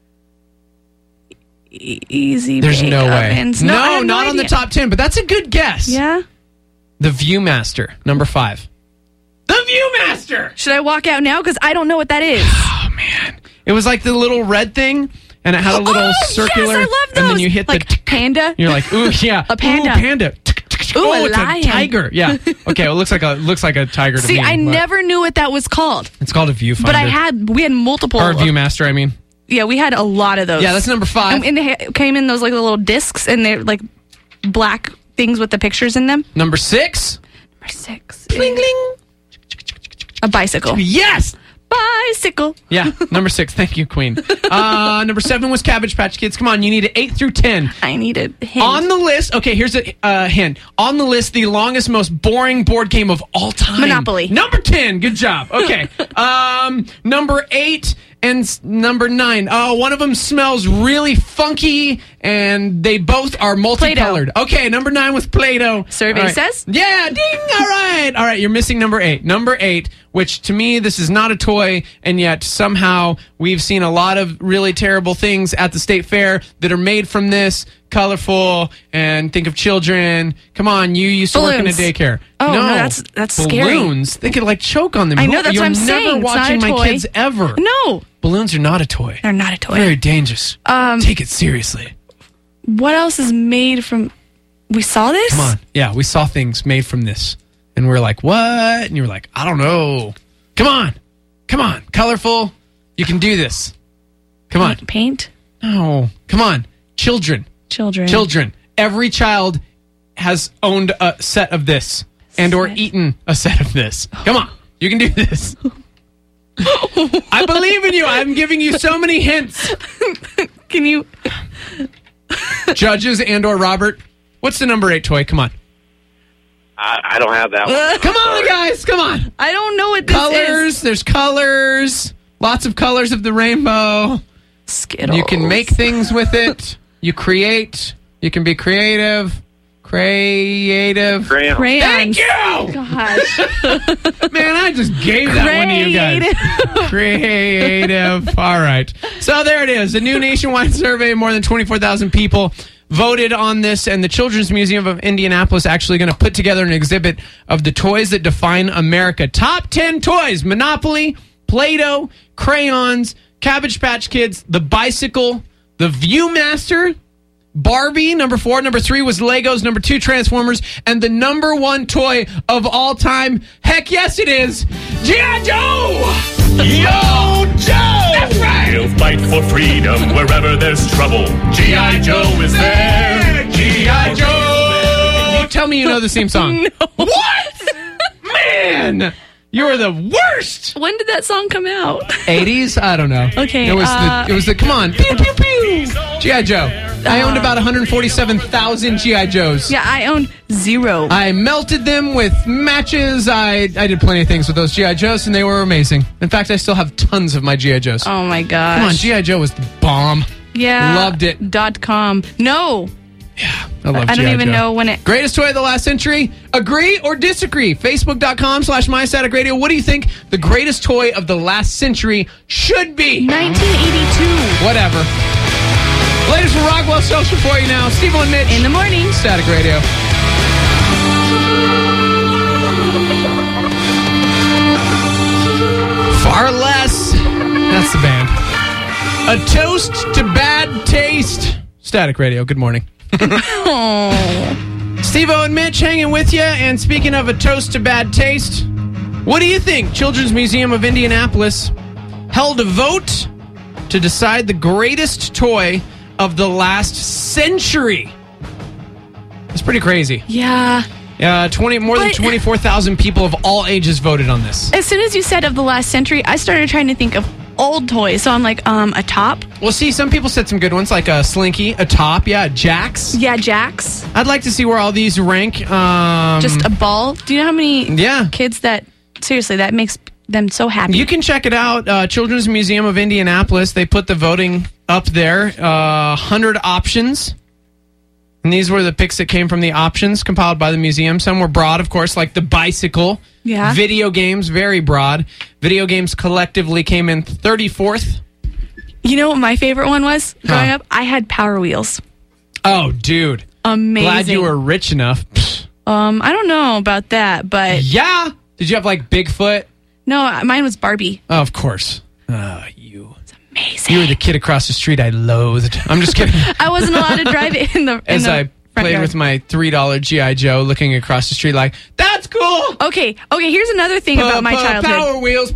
Speaker 3: Easy.
Speaker 4: There's no way.
Speaker 3: Ovens.
Speaker 4: No, not
Speaker 3: idea.
Speaker 4: on the top 10, but that's a good guess.
Speaker 3: Yeah.
Speaker 4: The Viewmaster, number 5. The Viewmaster!
Speaker 3: Should I walk out now? Because I don't know what that is.
Speaker 4: Oh, man. It was like the little red thing, and it had a little circular.
Speaker 3: Yes, I love those.
Speaker 4: And then you hit
Speaker 3: like
Speaker 4: the...
Speaker 3: panda?
Speaker 4: You're like, ooh, yeah.
Speaker 3: A panda.
Speaker 4: Ooh, panda.
Speaker 3: Ooh,
Speaker 4: oh,
Speaker 3: a
Speaker 4: it's
Speaker 3: lion.
Speaker 4: a tiger. Yeah. Okay, well, it looks like a tiger to
Speaker 3: See,
Speaker 4: me.
Speaker 3: I
Speaker 4: but
Speaker 3: never knew what that was called.
Speaker 4: It's called a Viewfinder.
Speaker 3: But we had multiple.
Speaker 4: Or a Viewmaster, I mean.
Speaker 3: Yeah, we had a lot of those.
Speaker 4: Yeah, that's number 5.
Speaker 3: And they came in those like little discs, and they're like black things with the pictures in them.
Speaker 4: Number 6.
Speaker 3: Number 6.
Speaker 4: Bling, bling.
Speaker 3: A bicycle.
Speaker 4: Yes!
Speaker 3: Bicycle.
Speaker 4: Yeah, number 6. Thank you, Queen. Number 7 was Cabbage Patch Kids. Come on, you need an 8 through 10.
Speaker 3: I need a hint.
Speaker 4: On the list, okay, here's a hint. On the list, the longest, most boring board game of all time.
Speaker 3: Monopoly.
Speaker 4: Number 10. Good job. Okay. Number 8 and number 9. One of them smells really funky, and they both are multicolored.
Speaker 3: Play-Doh.
Speaker 4: Okay, number 9 was Play-Doh.
Speaker 3: Survey says?
Speaker 4: Yeah, ding! All right, you're missing number 8. Number 8, which to me, this is not a toy, and yet somehow we've seen a lot of really terrible things at the state fair that are made from this, colorful, and think of children. Come on, you used to work in a daycare.
Speaker 3: Oh, no, that's scary.
Speaker 4: Balloons, they could like choke on them.
Speaker 3: I know, that's
Speaker 4: You're
Speaker 3: what I'm saying.
Speaker 4: never
Speaker 3: It's
Speaker 4: watching
Speaker 3: not a
Speaker 4: my
Speaker 3: toy.
Speaker 4: kids ever.
Speaker 3: No.
Speaker 4: Balloons are not a toy.
Speaker 3: They're not a toy.
Speaker 4: Very dangerous. Take it seriously.
Speaker 3: What else is made from... We saw this?
Speaker 4: Come on. Yeah, we saw things made from this. And we're like, what? And you're like, I don't know. Come on. Come on. Colorful. You can do this. Come on.
Speaker 3: Paint?
Speaker 4: No. Come on. Children. Every child has owned a set of this and or eaten a set of this. Come on. You can do this. I believe in you. I'm giving you so many hints.
Speaker 3: Can you...
Speaker 4: Judges and or Robert, What's the number 8 toy? Come on.
Speaker 11: I don't have that one.
Speaker 4: Come on, guys. Come on.
Speaker 3: I don't know what this
Speaker 4: Colors.
Speaker 3: is.
Speaker 4: There's colors. Lots of colors of the rainbow.
Speaker 3: Skittles.
Speaker 4: You can make things with it. You create. You can be creative. Creative.
Speaker 11: Crayon.
Speaker 3: Crayons.
Speaker 4: Thank you!
Speaker 3: Gosh.
Speaker 4: Man, I just gave that one to you guys. Creative. All right. So there it is. A new nationwide survey of more than 24,000 people voted on this, and the Children's Museum of Indianapolis actually going to put together an exhibit of the toys that define America. Top 10 toys: Monopoly, Play-Doh, crayons, Cabbage Patch Kids, the bicycle, the Viewmaster, Barbie, number 4. Number 3 was Legos. Number 2, Transformers. And the number 1 toy of all time, heck yes it is, G.I. Joe!
Speaker 2: Yo, Joe! That's right! He'll fight for freedom wherever there's trouble. G.I. Joe is there. G.I. Joe!
Speaker 4: Tell me you know the same song.
Speaker 3: No.
Speaker 4: What? Man! You're the worst!
Speaker 3: When did that song come out?
Speaker 4: 80s? I don't know.
Speaker 3: Okay.
Speaker 4: It was the come on. Pew, pew, pew. G.I. Joe. I owned about 147,000 G.I. Joes.
Speaker 3: Yeah, I owned 0.
Speaker 4: I melted them with matches. I did plenty of things with those G.I. Joes, and they were amazing. In fact, I still have tons of my G.I. Joes.
Speaker 3: Oh, my gosh.
Speaker 4: Come on, G.I. Joe was the bomb.
Speaker 3: Yeah.
Speaker 4: Loved it.
Speaker 3: .com. No.
Speaker 4: Yeah, I love
Speaker 3: I don't
Speaker 4: G.I.
Speaker 3: even
Speaker 4: Joe.
Speaker 3: know when it...
Speaker 4: Greatest toy of the last century? Agree or disagree? Facebook.com/MyStaticRadio. What do you think the greatest toy of the last century should be?
Speaker 3: 1982.
Speaker 4: Whatever. Latest from Rockwell Social for you now. Steve and Mitch.
Speaker 3: In the morning.
Speaker 4: Static Radio. Far Less. That's the band. A toast to bad taste. Static Radio. Good morning. Steve-O and Mitch hanging with you. And speaking of a toast to bad taste, what do you think? Children's Museum of Indianapolis held a vote to decide the greatest toy of the last century. It's pretty crazy.
Speaker 3: Yeah.
Speaker 4: More than 24,000 people of all ages voted on this.
Speaker 3: As soon as you said of the last century, I started trying to think of old toys. So I'm like, a top?
Speaker 4: Well, see, some people said some good ones, like a Slinky, a top, Jacks.
Speaker 3: Yeah, Jacks.
Speaker 4: I'd like to see where all these rank.
Speaker 3: Just a ball. Do you know how many kids that, seriously, that makes them so happy?
Speaker 4: You can check it out. Children's Museum of Indianapolis, they put the voting up there. 100 options. And these were the picks that came from the options compiled by the museum. Some were broad, of course, like the bicycle.
Speaker 3: Yeah.
Speaker 4: Video games, very broad. Video games collectively came in 34th.
Speaker 3: You know what my favorite one was growing up? I had Power Wheels.
Speaker 4: Oh, dude.
Speaker 3: Amazing.
Speaker 4: Glad you were rich enough.
Speaker 3: I don't know about that, but...
Speaker 4: Yeah? Did you have, like, Bigfoot?
Speaker 3: No, mine was Barbie.
Speaker 4: Oh, of course.
Speaker 3: It's amazing.
Speaker 4: You were the kid across the street I loathed. I'm just kidding.
Speaker 3: I wasn't allowed to drive it in the
Speaker 4: As I played with my $3 G.I. Joe looking across the street like, that's cool!
Speaker 3: Okay, here's another thing about my childhood.
Speaker 4: Power Wheels!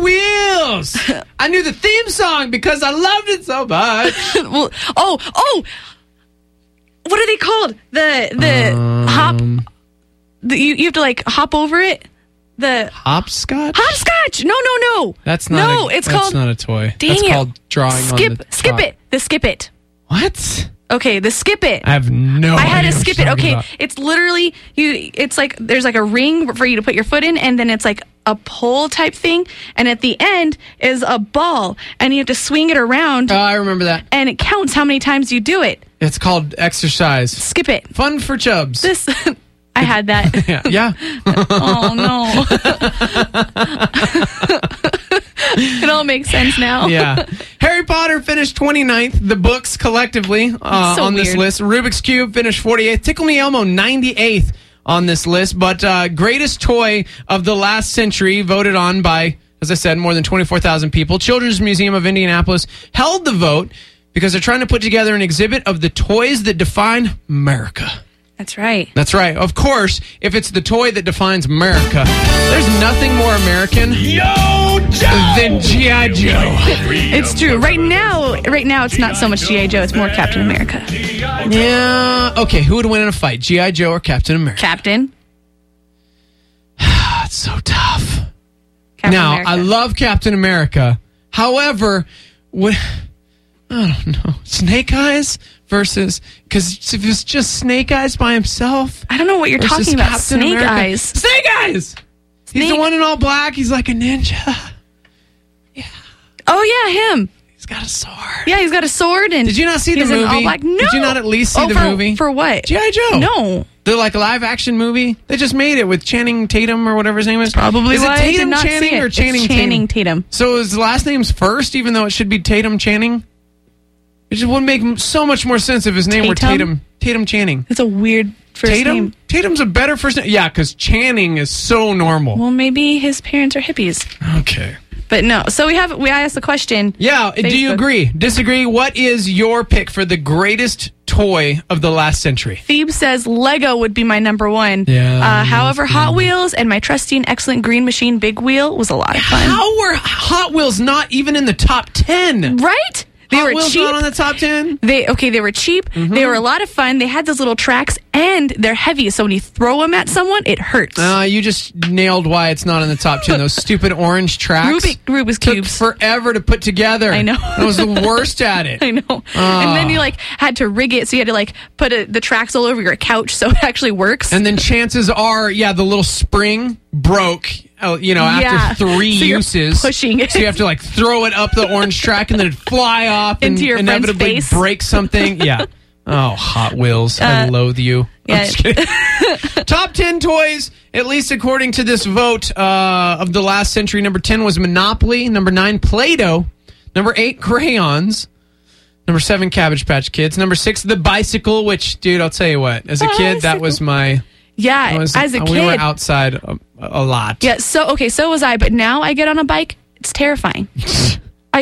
Speaker 4: I knew the theme song because I loved it so much.
Speaker 3: Well, what are they called? The hop... you have to, like, hop over it? The
Speaker 4: Hopscotch?
Speaker 3: Hopscotch! No.
Speaker 4: That's not
Speaker 3: it's
Speaker 4: that's
Speaker 3: called...
Speaker 4: not a toy.
Speaker 3: Dang
Speaker 4: That's
Speaker 3: it.
Speaker 4: called drawing on the
Speaker 3: Skip
Speaker 4: top.
Speaker 3: it. The Skip It.
Speaker 4: What?
Speaker 3: Okay, the Skip It.
Speaker 4: I have no idea.
Speaker 3: I had to
Speaker 4: what
Speaker 3: skip
Speaker 4: you're
Speaker 3: it.
Speaker 4: talking
Speaker 3: Okay,
Speaker 4: about.
Speaker 3: it's literally it's like there's like a ring for you to put your foot in, and then it's like a pole type thing, and at the end is a ball, and you have to swing it around.
Speaker 4: Oh, I remember that.
Speaker 3: And it counts how many times you do it.
Speaker 4: It's called exercise.
Speaker 3: Skip it.
Speaker 4: Fun for chubs.
Speaker 3: This I had that.
Speaker 4: Yeah.
Speaker 3: Oh no. It all makes sense now.
Speaker 4: Yeah. Harry Potter finished 29th. The books collectively on this
Speaker 3: weird.
Speaker 4: list. Rubik's Cube finished 48th. Tickle Me Elmo 98th on this list. But greatest toy of the last century voted on by, as I said, more than 24,000 people. Children's Museum of Indianapolis held the vote because they're trying to put together an exhibit of the toys that define America.
Speaker 3: That's right.
Speaker 4: That's right. Of course, if it's the toy that defines America, there's nothing more American than G.I. Joe.
Speaker 3: It's true. Right now it's not so much G.I. Joe, it's more Captain America.
Speaker 4: Yeah. Okay, who would win in a fight, G.I. Joe or Captain America?
Speaker 3: Captain.
Speaker 4: It's so tough.
Speaker 3: Captain
Speaker 4: Now,
Speaker 3: America.
Speaker 4: I love Captain America. However, I don't know. Snake Eyes versus, because if it's just Snake Eyes by himself.
Speaker 3: I don't know what you're
Speaker 4: versus
Speaker 3: talking about.
Speaker 4: Captain
Speaker 3: Snake
Speaker 4: America.
Speaker 3: Eyes.
Speaker 4: Snake Eyes! He's the one in all black. He's like a ninja.
Speaker 3: Oh, yeah, him.
Speaker 4: He's got a sword.
Speaker 3: Yeah, he's got a sword. And
Speaker 4: did you not see the
Speaker 3: he's
Speaker 4: movie?
Speaker 3: in all black. No.
Speaker 4: Did you not at least see the movie?
Speaker 3: For what?
Speaker 4: G.I. Joe.
Speaker 3: No.
Speaker 4: The like live action movie. They just made it with Channing Tatum or whatever his name is.
Speaker 3: Probably
Speaker 4: is
Speaker 3: why
Speaker 4: it
Speaker 3: I did
Speaker 4: Tatum
Speaker 3: not
Speaker 4: Channing
Speaker 3: see it.
Speaker 4: or Channing
Speaker 3: It's Channing Tatum.
Speaker 4: So his last name's first, even though it should be Tatum Channing. It just would make so much more sense if his name were Tatum Channing.
Speaker 3: That's a weird first name.
Speaker 4: Tatum's a better first name. Yeah, because Channing is so normal.
Speaker 3: Well, maybe his parents are hippies.
Speaker 4: Okay.
Speaker 3: But no. So we asked the question.
Speaker 4: Yeah. Do you agree? Disagree? What is your pick for the greatest toy of the last century?
Speaker 3: Phoebe says Lego would be my number one.
Speaker 4: Yeah.
Speaker 3: However, Hot Wheels and my trusty and excellent Green Machine Big Wheel was a lot of fun.
Speaker 4: How were Hot Wheels not even in the top 10?
Speaker 3: Right? They
Speaker 4: Hot
Speaker 3: were
Speaker 4: Wheels
Speaker 3: cheap.
Speaker 4: not on the top 10?
Speaker 3: They were cheap.
Speaker 4: Mm-hmm.
Speaker 3: They were a lot of fun. They had those little tracks, and they're heavy. So when you throw them at someone, it hurts.
Speaker 4: You just nailed why it's not in the top 10. Those stupid orange tracks.
Speaker 3: Rubik's
Speaker 4: took
Speaker 3: cubes.
Speaker 4: forever to put together.
Speaker 3: I know.
Speaker 4: I was the worst at it.
Speaker 3: I know. And then you had to rig it, so you had to put the tracks all over your couch so it actually works.
Speaker 4: And then chances are, the little spring broke. After 3
Speaker 3: so
Speaker 4: uses,
Speaker 3: pushing it.
Speaker 4: So you have to throw it up the orange track and then it'd fly off
Speaker 3: into your
Speaker 4: inevitably
Speaker 3: friend's face.
Speaker 4: break something. Yeah. Oh, Hot Wheels. I loathe you.
Speaker 3: Yeah.
Speaker 4: I'm just kidding. Top 10 toys, at least according to this vote of the last century. Number 10 was Monopoly. Number 9, Play-Doh. Number 8, crayons. Number 7, Cabbage Patch Kids. Number 6, the bicycle, which, dude, I'll tell you what. As a kid, that was my...
Speaker 3: Yeah, as a kid.
Speaker 4: We were outside a lot.
Speaker 3: Yeah, so was I, but now I get on a bike, it's terrifying. I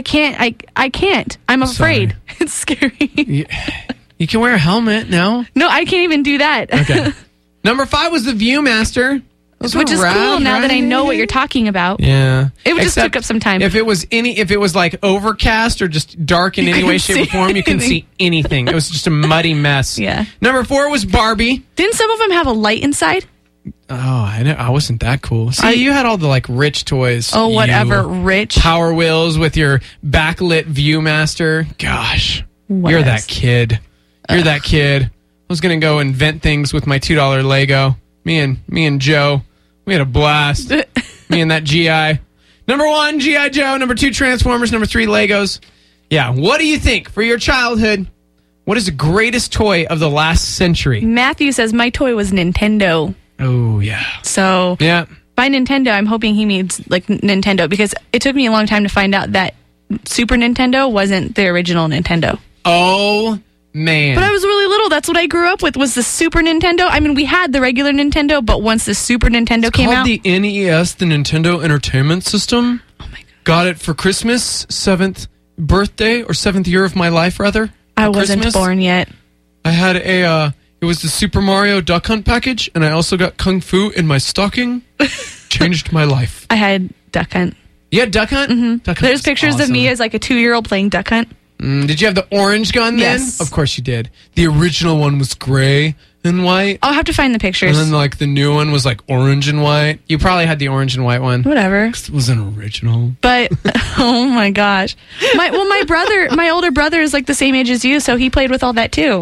Speaker 3: can't. I'm afraid.
Speaker 4: Sorry.
Speaker 3: It's scary.
Speaker 4: You can wear a helmet now.
Speaker 3: No, I can't even do that.
Speaker 4: Okay. Number 5 was the Viewmaster.
Speaker 3: Which is cool now that I know what you're talking about.
Speaker 4: Yeah.
Speaker 3: It just took up some time.
Speaker 4: If it was like overcast or just dark in any way, shape, or form, you couldn't see anything. It was just a muddy mess.
Speaker 3: Yeah.
Speaker 4: Number 4 was Barbie.
Speaker 3: Didn't some of them have a light inside?
Speaker 4: Oh, I wasn't that cool. See, you had all the rich toys.
Speaker 3: Oh, whatever, rich.
Speaker 4: Power Wheels with your backlit Viewmaster. Gosh. You're that kid. You're that kid. I was going to go invent things with my $2 Lego. Me and Joe, we had a blast. Me and that GI. Number 1, G.I. Joe. Number 2, Transformers. Number 3, Legos. Yeah, what do you think for your childhood? What is the greatest toy of the last century?
Speaker 3: Matthew says my toy was Nintendo.
Speaker 4: Oh, yeah.
Speaker 3: So,
Speaker 4: yeah.
Speaker 3: By Nintendo, I'm hoping he means Nintendo, because it took me a long time to find out that Super Nintendo wasn't the original Nintendo.
Speaker 4: Oh, man.
Speaker 3: But I was really little. That's what I grew up with, was the Super Nintendo. I mean, we had the regular Nintendo, but once the Super Nintendo came out...
Speaker 4: It's called the NES, the Nintendo Entertainment System.
Speaker 3: Oh, my God.
Speaker 4: Got it for Christmas, 7th birthday, or 7th year of my life, rather.
Speaker 3: I wasn't born yet.
Speaker 4: I had it was the Super Mario Duck Hunt package, and I also got Kung Fu in my stocking. Changed my life.
Speaker 3: I had Duck Hunt.
Speaker 4: You had Duck Hunt?
Speaker 3: Mm-hmm.
Speaker 4: Duck Hunt.
Speaker 3: There's pictures of me as a 2-year-old playing Duck Hunt.
Speaker 4: Did you have the orange gun then?
Speaker 3: Yes.
Speaker 4: Of course you did. The original one was gray and white.
Speaker 3: I'll have to find the pictures.
Speaker 4: And then the new one was orange and white. You probably had the orange and white one.
Speaker 3: Whatever.
Speaker 4: It was an original.
Speaker 3: But oh my gosh. My older brother is the same age as you, so he played with all that too.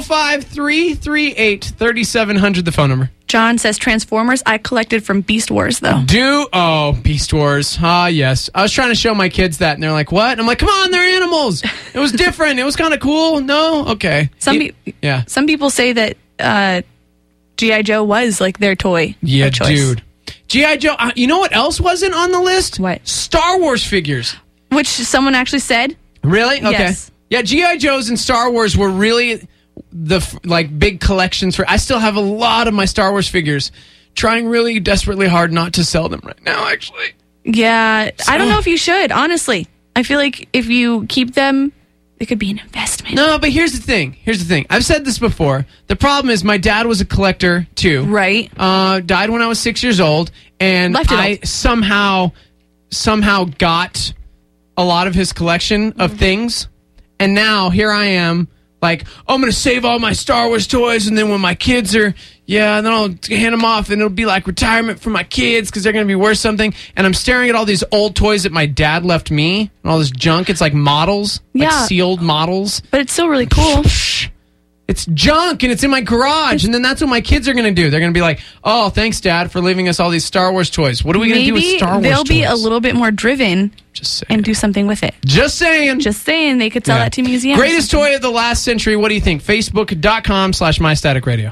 Speaker 4: 505-338-3700, the phone number.
Speaker 3: John says Transformers. I collected from Beast Wars though.
Speaker 4: Beast Wars. Ah, yes. I was trying to show my kids that, and they're like, "What?" And I'm like, "Come on, they're animals. It was different. It was kind of cool." No, okay.
Speaker 3: Some people say that G.I. Joe was their toy.
Speaker 4: Yeah,
Speaker 3: of choice.
Speaker 4: dude. G.I. Joe. You know what else wasn't on the list?
Speaker 3: What?
Speaker 4: Star Wars figures.
Speaker 3: Which someone actually said.
Speaker 4: Really? Okay.
Speaker 3: Yes.
Speaker 4: Yeah, G.I. Joes and Star Wars were really the big collections for. I still have a lot of my Star Wars figures. Trying really desperately hard not to sell them right now, actually.
Speaker 3: Yeah, I don't know if you should, honestly. I feel like if you keep them, it could be an investment.
Speaker 4: No, but here's the thing. I've said this before. The problem is my dad was a collector, too.
Speaker 3: Right.
Speaker 4: Died when I was 6 years old. And I somehow got a lot of his collection of things. And now here I am, I'm going to save all my Star Wars toys. And then when my kids are... Yeah, and then I'll hand them off, and it'll be retirement for my kids because they're going to be worth something. And I'm staring at all these old toys that my dad left me, and all this junk. It's models, sealed models.
Speaker 3: But it's still really cool.
Speaker 4: It's junk and it's in my garage. And then that's what my kids are going to do. They're going to be like, oh, thanks, Dad, for leaving us all these Star Wars toys. What are we going to do with Star Wars toys?
Speaker 3: They'll be a little bit more driven and do something with it.
Speaker 4: Just saying.
Speaker 3: Just saying. They could sell that to museums.
Speaker 4: Greatest toy of the last century. What do you think? Facebook.com/MyStaticRadio.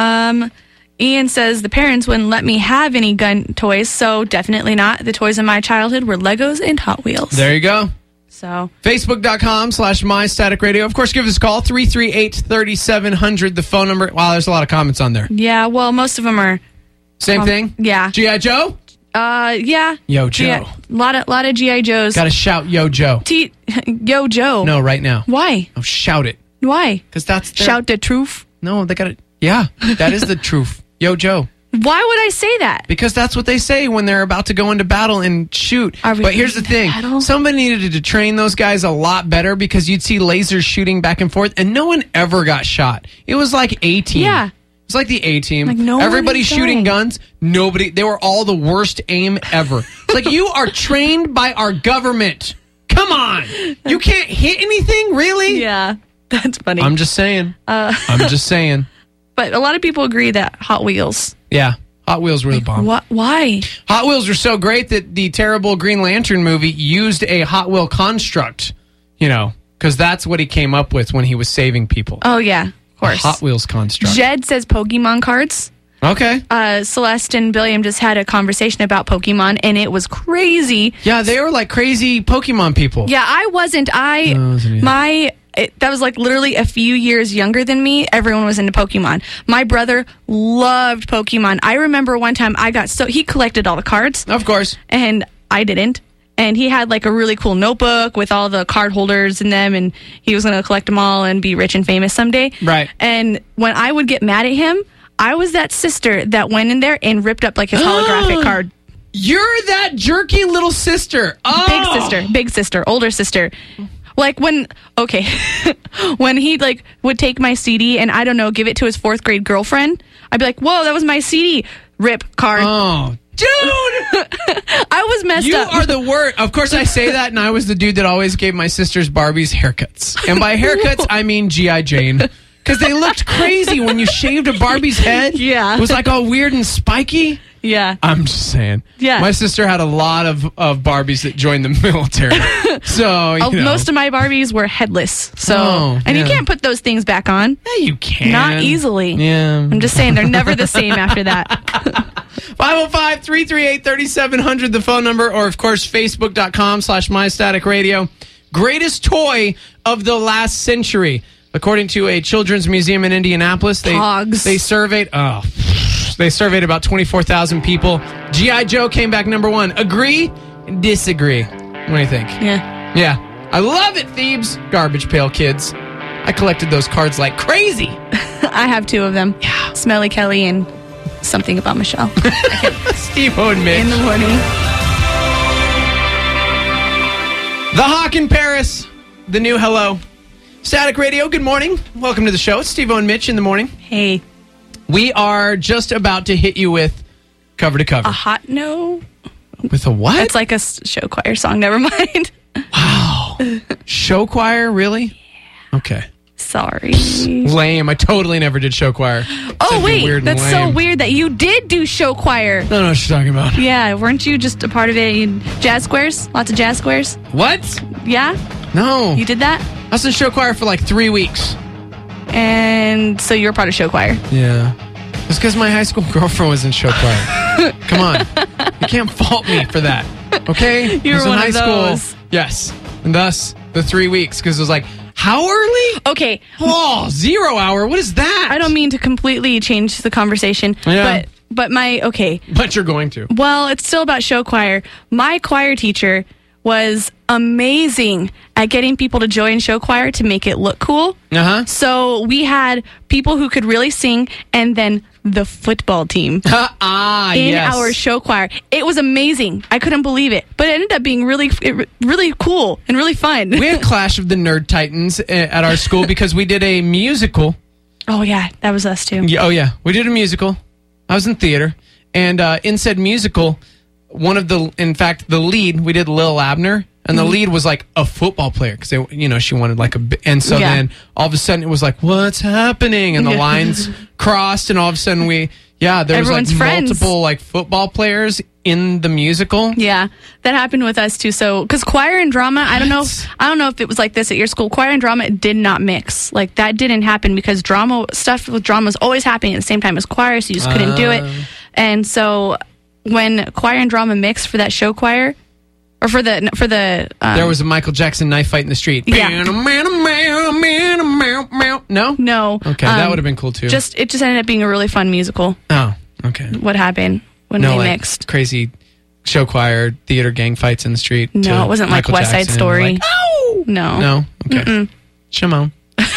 Speaker 3: Ian says the parents wouldn't let me have any gun toys, so definitely not. The toys in my childhood were Legos and Hot Wheels.
Speaker 4: There you go.
Speaker 3: So
Speaker 4: Facebook.com/MyStaticRadio. Of course, give us a call, 338-3700, the phone number. Wow, there's a lot of comments on there.
Speaker 3: Yeah, well, most of them are...
Speaker 4: Same thing?
Speaker 3: Yeah.
Speaker 4: G.I. Joe?
Speaker 3: Yeah.
Speaker 4: Yo, Joe.
Speaker 3: A lot of G.I. Joes.
Speaker 4: Gotta shout Yo, Joe.
Speaker 3: Yo, Joe.
Speaker 4: No, right now.
Speaker 3: Why?
Speaker 4: Oh, shout it.
Speaker 3: Why?
Speaker 4: Because that's...
Speaker 3: Shout the truth?
Speaker 4: No, they gotta... Yeah, that is the truth. Yo, Joe.
Speaker 3: Why would I say that?
Speaker 4: Because that's what they say when they're about to go into battle and shoot. But here's the thing. Somebody needed to train those guys a lot better because you'd see lasers shooting back and forth and no one ever got shot. It was like A-Team.
Speaker 3: Yeah.
Speaker 4: It was like the A-Team.
Speaker 3: Like
Speaker 4: everybody's shooting guns. Nobody. They were all the worst aim ever. It's like, you are trained by our government. Come on. You can't hit anything? Really?
Speaker 3: Yeah. That's funny.
Speaker 4: I'm just saying. I'm just saying.
Speaker 3: But a lot of people agree that Hot Wheels.
Speaker 4: Yeah. Hot Wheels were the bomb.
Speaker 3: Why?
Speaker 4: Hot Wheels were so great that the terrible Green Lantern movie used a Hot Wheel construct, because that's what he came up with when he was saving people.
Speaker 3: Oh, yeah, of course.
Speaker 4: A Hot Wheels construct.
Speaker 3: Jed says Pokemon cards.
Speaker 4: Okay.
Speaker 3: Celeste and Billiam just had a conversation about Pokemon, and it was crazy.
Speaker 4: Yeah, they were like crazy Pokemon people.
Speaker 3: Yeah, I wasn't. That was like literally a few years younger than me. Everyone was into Pokemon. My brother loved Pokemon. I remember one time he collected all the cards.
Speaker 4: Of course.
Speaker 3: And I didn't. And he had like a really cool notebook with all the card holders in them, and he was going to collect them all and be rich and famous someday.
Speaker 4: Right.
Speaker 3: And when I would get mad at him, I was that sister that went in there and ripped up like his holographic card.
Speaker 4: You're that jerky little sister. Oh.
Speaker 3: Big sister, older sister. Like when he like would take my CD and I don't know, give it to his 4th grade girlfriend, I'd be like, "Whoa, that was my CD." Rip card.
Speaker 4: Oh, dude,
Speaker 3: I was messed up.
Speaker 4: You are the worst. Of course, I say that, and I was the dude that always gave my sister's Barbies haircuts, and by haircuts I mean G.I. Jane. Because they looked crazy when you shaved a Barbie's head.
Speaker 3: Yeah.
Speaker 4: It was like all weird and spiky.
Speaker 3: Yeah.
Speaker 4: I'm just saying.
Speaker 3: Yeah.
Speaker 4: My sister had a lot of Barbies that joined the military. So,
Speaker 3: most of my Barbies were headless. So, you can't put those things back on.
Speaker 4: Yeah, you can.
Speaker 3: Not easily.
Speaker 4: Yeah.
Speaker 3: I'm just saying they're never the same after that.
Speaker 4: 505-338-3700, the phone number, or of course, Facebook.com/MyStaticRadio. Greatest toy of the last century. According to a children's museum in Indianapolis, they surveyed about 24,000 people. G.I. Joe came back number 1. Agree? Disagree? What do you think? Yeah. I love it, Thebes. Garbage Pail Kids. I collected those cards like crazy.
Speaker 3: I have 2 of them.
Speaker 4: Yeah.
Speaker 3: Smelly Kelly and something about Michelle.
Speaker 4: Steve-O and Mitch.
Speaker 3: In the morning.
Speaker 4: The Hawk in Paris. The new hello. Static Radio, good morning. Welcome to the show. It's Steve-O and Mitch in the morning.
Speaker 3: Hey. We
Speaker 4: are just about to hit you with Cover to Cover.
Speaker 3: A hot no?
Speaker 4: With a what?
Speaker 3: It's like a show choir song. Never mind.
Speaker 4: Wow. Show choir? Really?
Speaker 3: Yeah.
Speaker 4: Okay.
Speaker 3: Sorry.
Speaker 4: Lame. I totally never did show choir.
Speaker 3: Oh, wait. That's so weird that you did do show choir.
Speaker 4: I don't know what you're talking about.
Speaker 3: Yeah. Weren't you just a part of it? Jazz squares? Lots of jazz squares?
Speaker 4: What?
Speaker 3: Yeah?
Speaker 4: No.
Speaker 3: You did that?
Speaker 4: I was in show choir for like 3 weeks.
Speaker 3: And so you're part of show choir?
Speaker 4: Yeah. It's because my high school girlfriend was in show choir. Come on. You can't fault me for that. Okay?
Speaker 3: You were one of those.
Speaker 4: School. Yes. And thus, the 3 weeks. Because it was like, how early?
Speaker 3: Okay.
Speaker 4: Oh, 0 hour. What is that?
Speaker 3: I don't mean to completely change the conversation.
Speaker 4: Yeah.
Speaker 3: But
Speaker 4: But you're going to.
Speaker 3: Well, it's still about show choir. My choir teacher was amazing at getting people to join show choir to make it look cool.
Speaker 4: Uh-huh.
Speaker 3: So we had people who could really sing, and then the football team in our show choir. It was amazing. I couldn't believe it. But it ended up being really cool and really fun.
Speaker 4: We had Clash of the Nerd Titans at our school because we did a musical.
Speaker 3: Oh, yeah. That was us, too.
Speaker 4: Yeah, we did a musical. I was in theater. And in said musical, the lead, we did Lil Abner. and the lead was like a football player because she wanted like and so then all of a sudden it was like, what's happening? And the lines crossed, and all of a sudden there was
Speaker 3: Everyone's
Speaker 4: like
Speaker 3: friends.
Speaker 4: multiple like football players in the musical.
Speaker 3: Yeah, that happened with us too. So, because choir and drama, I don't know if it was like this at your school. Choir and drama did not mix. Like that didn't happen because drama was always happening at the same time as choir, so you just couldn't do it. And so, when choir and drama mixed for that show choir, or for the
Speaker 4: there was a Michael Jackson knife fight in the street.
Speaker 3: Yeah.
Speaker 4: No. Okay, that would have been cool too.
Speaker 3: It just ended up being a really fun musical.
Speaker 4: Oh, okay.
Speaker 3: What happened when they mixed?
Speaker 4: Crazy show choir theater gang fights in the street.
Speaker 3: No, it wasn't like West Side Story.
Speaker 4: Like, oh! No. Okay. Shimon.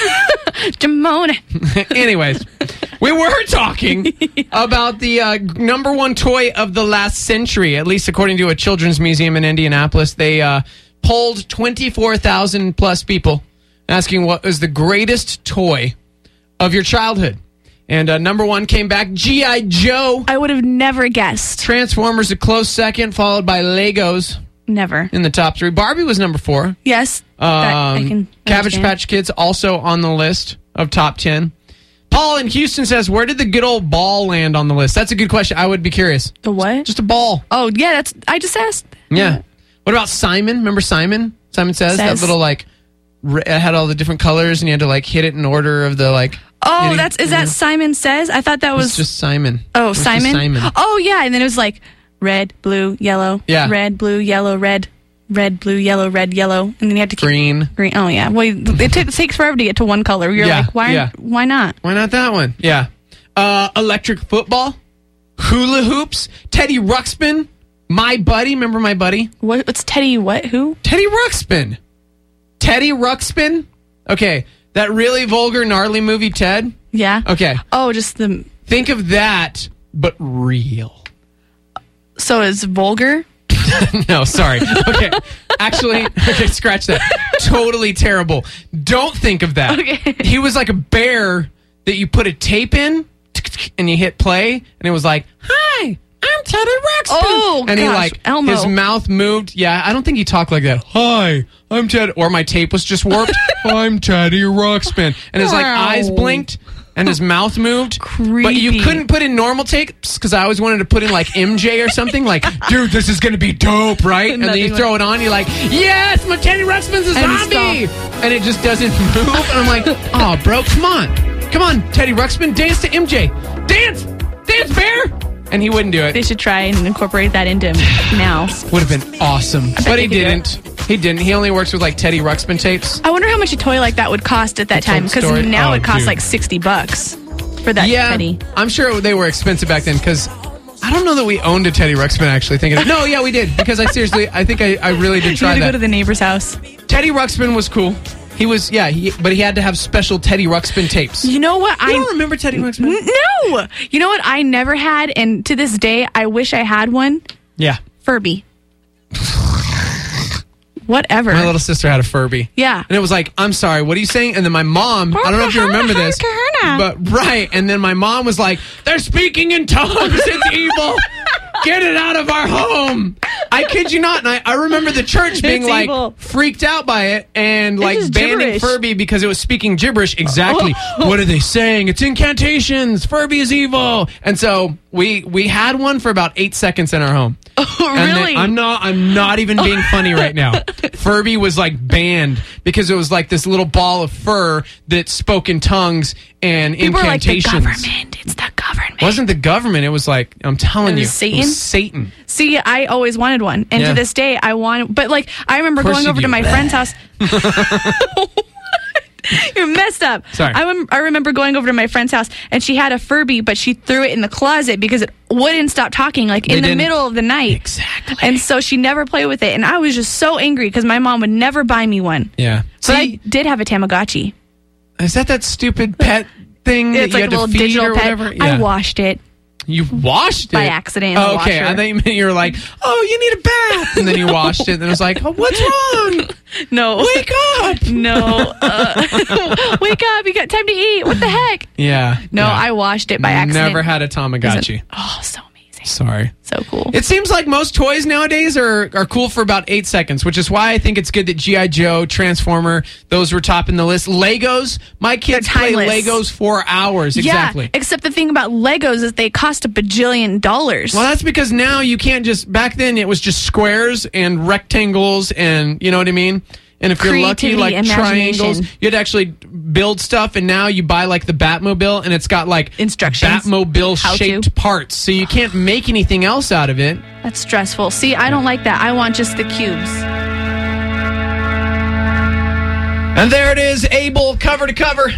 Speaker 3: Jamone.
Speaker 4: Anyways, we were talking about the number one toy of the last century, at least according to a children's museum in Indianapolis. They polled 24,000 plus people asking what was the greatest toy of your childhood. And number one came back, G.I. Joe.
Speaker 3: I would have never guessed.
Speaker 4: Transformers a close second, followed by Legos.
Speaker 3: Never.
Speaker 4: In the top three. Barbie was number 4.
Speaker 3: Yes. I can
Speaker 4: Cabbage
Speaker 3: understand.
Speaker 4: Patch Kids also on the list of top 10. Paul in Houston says, where did the good old ball land on the list? That's a good question. I would be curious.
Speaker 3: The what?
Speaker 4: Just a ball.
Speaker 3: Oh, yeah. I just asked.
Speaker 4: Yeah. What about Simon? Remember Simon? Simon Says. That little, like, it had all the different colors and you had to, like, hit it in order of the, like...
Speaker 3: Oh, is that Simon Says? I thought that was...
Speaker 4: It's just Simon.
Speaker 3: Oh, Simon?
Speaker 4: Simon.
Speaker 3: Oh, yeah. And then it was like red, blue, yellow.
Speaker 4: Yeah.
Speaker 3: Red, blue, yellow, red. Red, blue, yellow, red, yellow. And then you have to keep...
Speaker 4: Green.
Speaker 3: Oh, yeah. Well, it takes forever to get to one color. You're like, why not?
Speaker 4: Why not that one? Yeah. Electric football. Hula hoops. Teddy Ruxpin. My Buddy. Remember My Buddy?
Speaker 3: What's Teddy what? Who?
Speaker 4: Teddy Ruxpin. Teddy Ruxpin? Okay. That really vulgar, gnarly movie, Ted?
Speaker 3: Yeah.
Speaker 4: Okay.
Speaker 3: Oh, just the...
Speaker 4: Think of that, but real.
Speaker 3: So it's vulgar?
Speaker 4: No, sorry. Okay. Actually, scratch that. Totally terrible. Don't think of that.
Speaker 3: Okay.
Speaker 4: He was like a bear that you put a tape in and you hit play and it was like, hi, I'm Teddy Ruxpin.
Speaker 3: Oh,
Speaker 4: and
Speaker 3: gosh, Elmo.
Speaker 4: His mouth moved. Yeah, I don't think he talked like that. Hi, I'm Ted. Or my tape was just warped. I'm Teddy Ruxpin. And his like eyes blinked and his mouth moved.
Speaker 3: Creepy.
Speaker 4: But you couldn't put in normal tapes because I always wanted to put in like MJ or something. Like, dude, this is going to be dope, right? And then you throw it on, you're like, yes, my Teddy Ruxpin's a zombie. And it just doesn't move. And I'm like, oh, bro, come on. Come on, Teddy Ruxpin, dance to MJ. Dance, bear. And he wouldn't do it.
Speaker 3: They should try and incorporate that into now.
Speaker 4: Would have been awesome. But he didn't. He didn't. He only works with like Teddy Ruxpin tapes.
Speaker 3: I wonder how much a toy like that would cost at that time, because now it costs like $60 for that Teddy.
Speaker 4: I'm sure they were expensive back then because I don't know that we owned a Teddy Ruxpin actually. No, yeah, we did because I think I really did try
Speaker 3: you had to
Speaker 4: that.
Speaker 3: go to the neighbor's house.
Speaker 4: Teddy Ruxpin was cool. He was, but he had to have special Teddy Ruxpin tapes.
Speaker 3: You know what?
Speaker 4: I don't remember Teddy Ruxpin.
Speaker 3: No! You know what I never had, and to this day, I wish I had one?
Speaker 4: Yeah.
Speaker 3: Furby. Whatever.
Speaker 4: My little sister had a Furby.
Speaker 3: Yeah.
Speaker 4: And it was like, I'm sorry, what are you saying? And then my mom, I don't know if you remember this, but right. And then my mom was like, they're speaking in tongues. It's evil. Get it out of our home. I kid you not. And I remember the church being
Speaker 3: It's
Speaker 4: like
Speaker 3: evil.
Speaker 4: freaked out by it and like
Speaker 3: just
Speaker 4: banning
Speaker 3: gibberish.
Speaker 4: Furby because it was speaking gibberish. Exactly. What are they saying? It's incantations. Furby is evil. And so we had one for about 8 seconds in our home.
Speaker 3: Oh,
Speaker 4: And
Speaker 3: really?
Speaker 4: then I'm not even being funny right now. Furby was like banned because it was like this little ball of fur that spoke in tongues and
Speaker 3: People
Speaker 4: incantations.
Speaker 3: were like, the government. It's the government.
Speaker 4: It wasn't the government. It was like, I'm telling
Speaker 3: It
Speaker 4: you.
Speaker 3: was Satan?
Speaker 4: It was Satan.
Speaker 3: See, I always wanted one. And
Speaker 4: Yeah.
Speaker 3: to this day, I want... But, like, I remember
Speaker 4: Of course
Speaker 3: going
Speaker 4: you
Speaker 3: over
Speaker 4: do.
Speaker 3: to my friend's house... You're messed up.
Speaker 4: Sorry.
Speaker 3: I remember going over to my friend's house, and she had a Furby, but she threw it in the closet because it wouldn't stop talking, like, in the middle of the night.
Speaker 4: Exactly.
Speaker 3: And so she never played with it. And I was just so angry because my mom would never buy me one.
Speaker 4: Yeah.
Speaker 3: But I did have a Tamagotchi.
Speaker 4: Is that stupid pet thing that
Speaker 3: It's
Speaker 4: you
Speaker 3: like
Speaker 4: had
Speaker 3: a
Speaker 4: to
Speaker 3: little
Speaker 4: feed
Speaker 3: digital
Speaker 4: or
Speaker 3: pet.
Speaker 4: whatever?
Speaker 3: I washed it.
Speaker 4: You washed it?
Speaker 3: By accident in the
Speaker 4: Oh, okay.
Speaker 3: washer.
Speaker 4: I thought you were like, oh, you need a bath. And then you washed it. And it was like, oh, what's wrong?
Speaker 3: No.
Speaker 4: Wake up.
Speaker 3: No. Wake up. You got time to eat. What the heck?
Speaker 4: Yeah.
Speaker 3: No,
Speaker 4: yeah.
Speaker 3: I washed it by accident.
Speaker 4: Never had a Tamagotchi.
Speaker 3: Oh, so amazing.
Speaker 4: Sorry.
Speaker 3: So cool.
Speaker 4: It seems like most toys nowadays are cool for about 8 seconds, which is why I think it's good that G.I. Joe, Transformer, those were topping the list. Legos, my kids play Legos for hours. Exactly.
Speaker 3: Yeah, except the thing about Legos is they cost $1 bajillion.
Speaker 4: Well, that's because now you can't just, back then it was just squares and rectangles and, you know what I mean? And if you're lucky, like triangles, you'd actually build stuff. And now you buy like the Batmobile, and it's got like
Speaker 3: instructions,
Speaker 4: Batmobile-shaped parts. So you can't make anything else out of it.
Speaker 3: That's stressful. See, I don't like that. I want just the cubes.
Speaker 4: And there it is, Abel, cover to cover.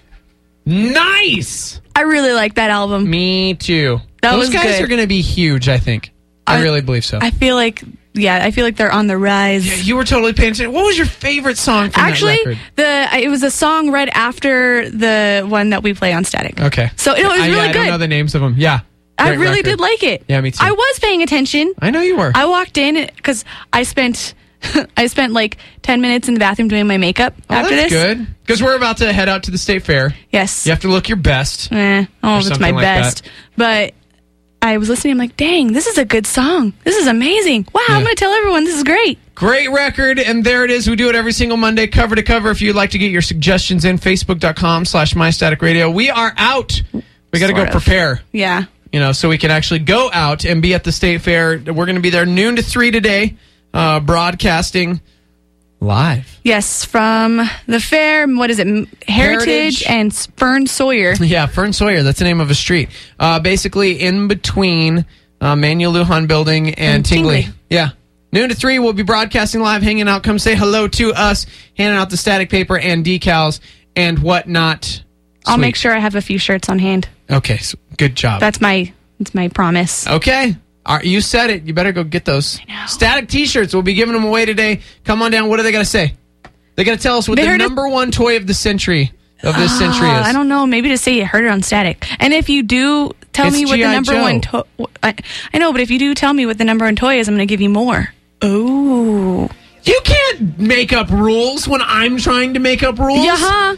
Speaker 4: Nice.
Speaker 3: I really like that album.
Speaker 4: Me too. Those guys are going to be huge, I think. I really believe so.
Speaker 3: I feel like they're on the rise.
Speaker 4: Yeah, you were totally paying attention. What was your favorite song from that record?
Speaker 3: It was a song right after the one that we play on Static.
Speaker 4: Okay.
Speaker 3: So it was really good.
Speaker 4: I don't know the names of them. Yeah.
Speaker 3: I really did like it.
Speaker 4: Yeah, me too.
Speaker 3: I was paying attention.
Speaker 4: I know you were.
Speaker 3: I walked in because I spent like 10 minutes in the bathroom doing my makeup after this.
Speaker 4: That's good. Because we're about to head out to the State Fair.
Speaker 3: Yes.
Speaker 4: You have to look your best.
Speaker 3: That's my best. But I was listening. I'm like, dang, this is a good song. This is amazing. Wow, I'm going to tell everyone this is great.
Speaker 4: Great record. And there it is. We do it every single Monday, cover to cover. If you'd like to get your suggestions in, Facebook.com/MyStaticRadio. We are out. We got to go prepare.
Speaker 3: Yeah.
Speaker 4: So we can actually go out and be at the State Fair. We're going to be there noon to 3 today, broadcasting live.
Speaker 3: Yes, from the fair. What is it? Heritage and Fern Sawyer.
Speaker 4: Yeah, Fern Sawyer. That's the name of a street. Basically, in between Manuel Lujan Building and Tingley. Yeah. Noon to 3, we'll be broadcasting live, hanging out. Come say hello to us, handing out the static paper and decals and whatnot.
Speaker 3: I'll make sure I have a few shirts on hand.
Speaker 4: Okay, so good job.
Speaker 3: That's my promise.
Speaker 4: Okay. All right, you said it. You better go get those.
Speaker 3: I know.
Speaker 4: Static T-shirts. We'll be giving them away today. Come on down. What are they going to say? They got to tell us what the number one toy of the century this century is.
Speaker 3: I don't know. Maybe to say you heard it on Static. And if you do tell me what the number one toy... I know, but if you do tell me what the number one toy is, I'm going to give you more. Oh.
Speaker 4: You can't make up rules when I'm trying to make up rules.
Speaker 3: Yeah.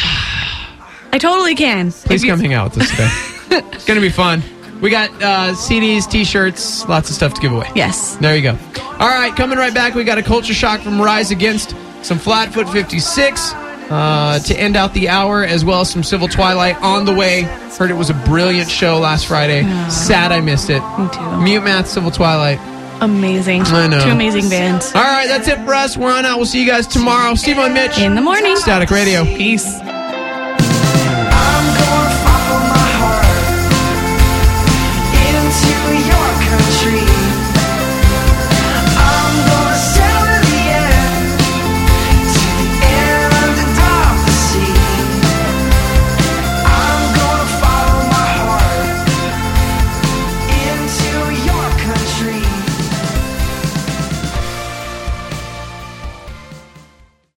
Speaker 3: I totally can.
Speaker 4: Please come hang out with us today. It's going to be fun. We got CDs, T-shirts, lots of stuff to give away.
Speaker 3: Yes.
Speaker 4: There you go. All right, coming right back, we got a culture shock from Rise Against, some Flatfoot 56 to end out the hour, as well as some Civil Twilight on the way. Heard it was a brilliant show last Friday. Sad I missed it.
Speaker 3: Me too.
Speaker 4: Mute Math, Civil Twilight.
Speaker 3: Amazing.
Speaker 4: I know.
Speaker 3: 2 amazing bands.
Speaker 4: All right, that's it for us. We're on out. We'll see you guys tomorrow. Steve and Mitch.
Speaker 3: In the morning.
Speaker 4: Static Radio.
Speaker 3: Peace.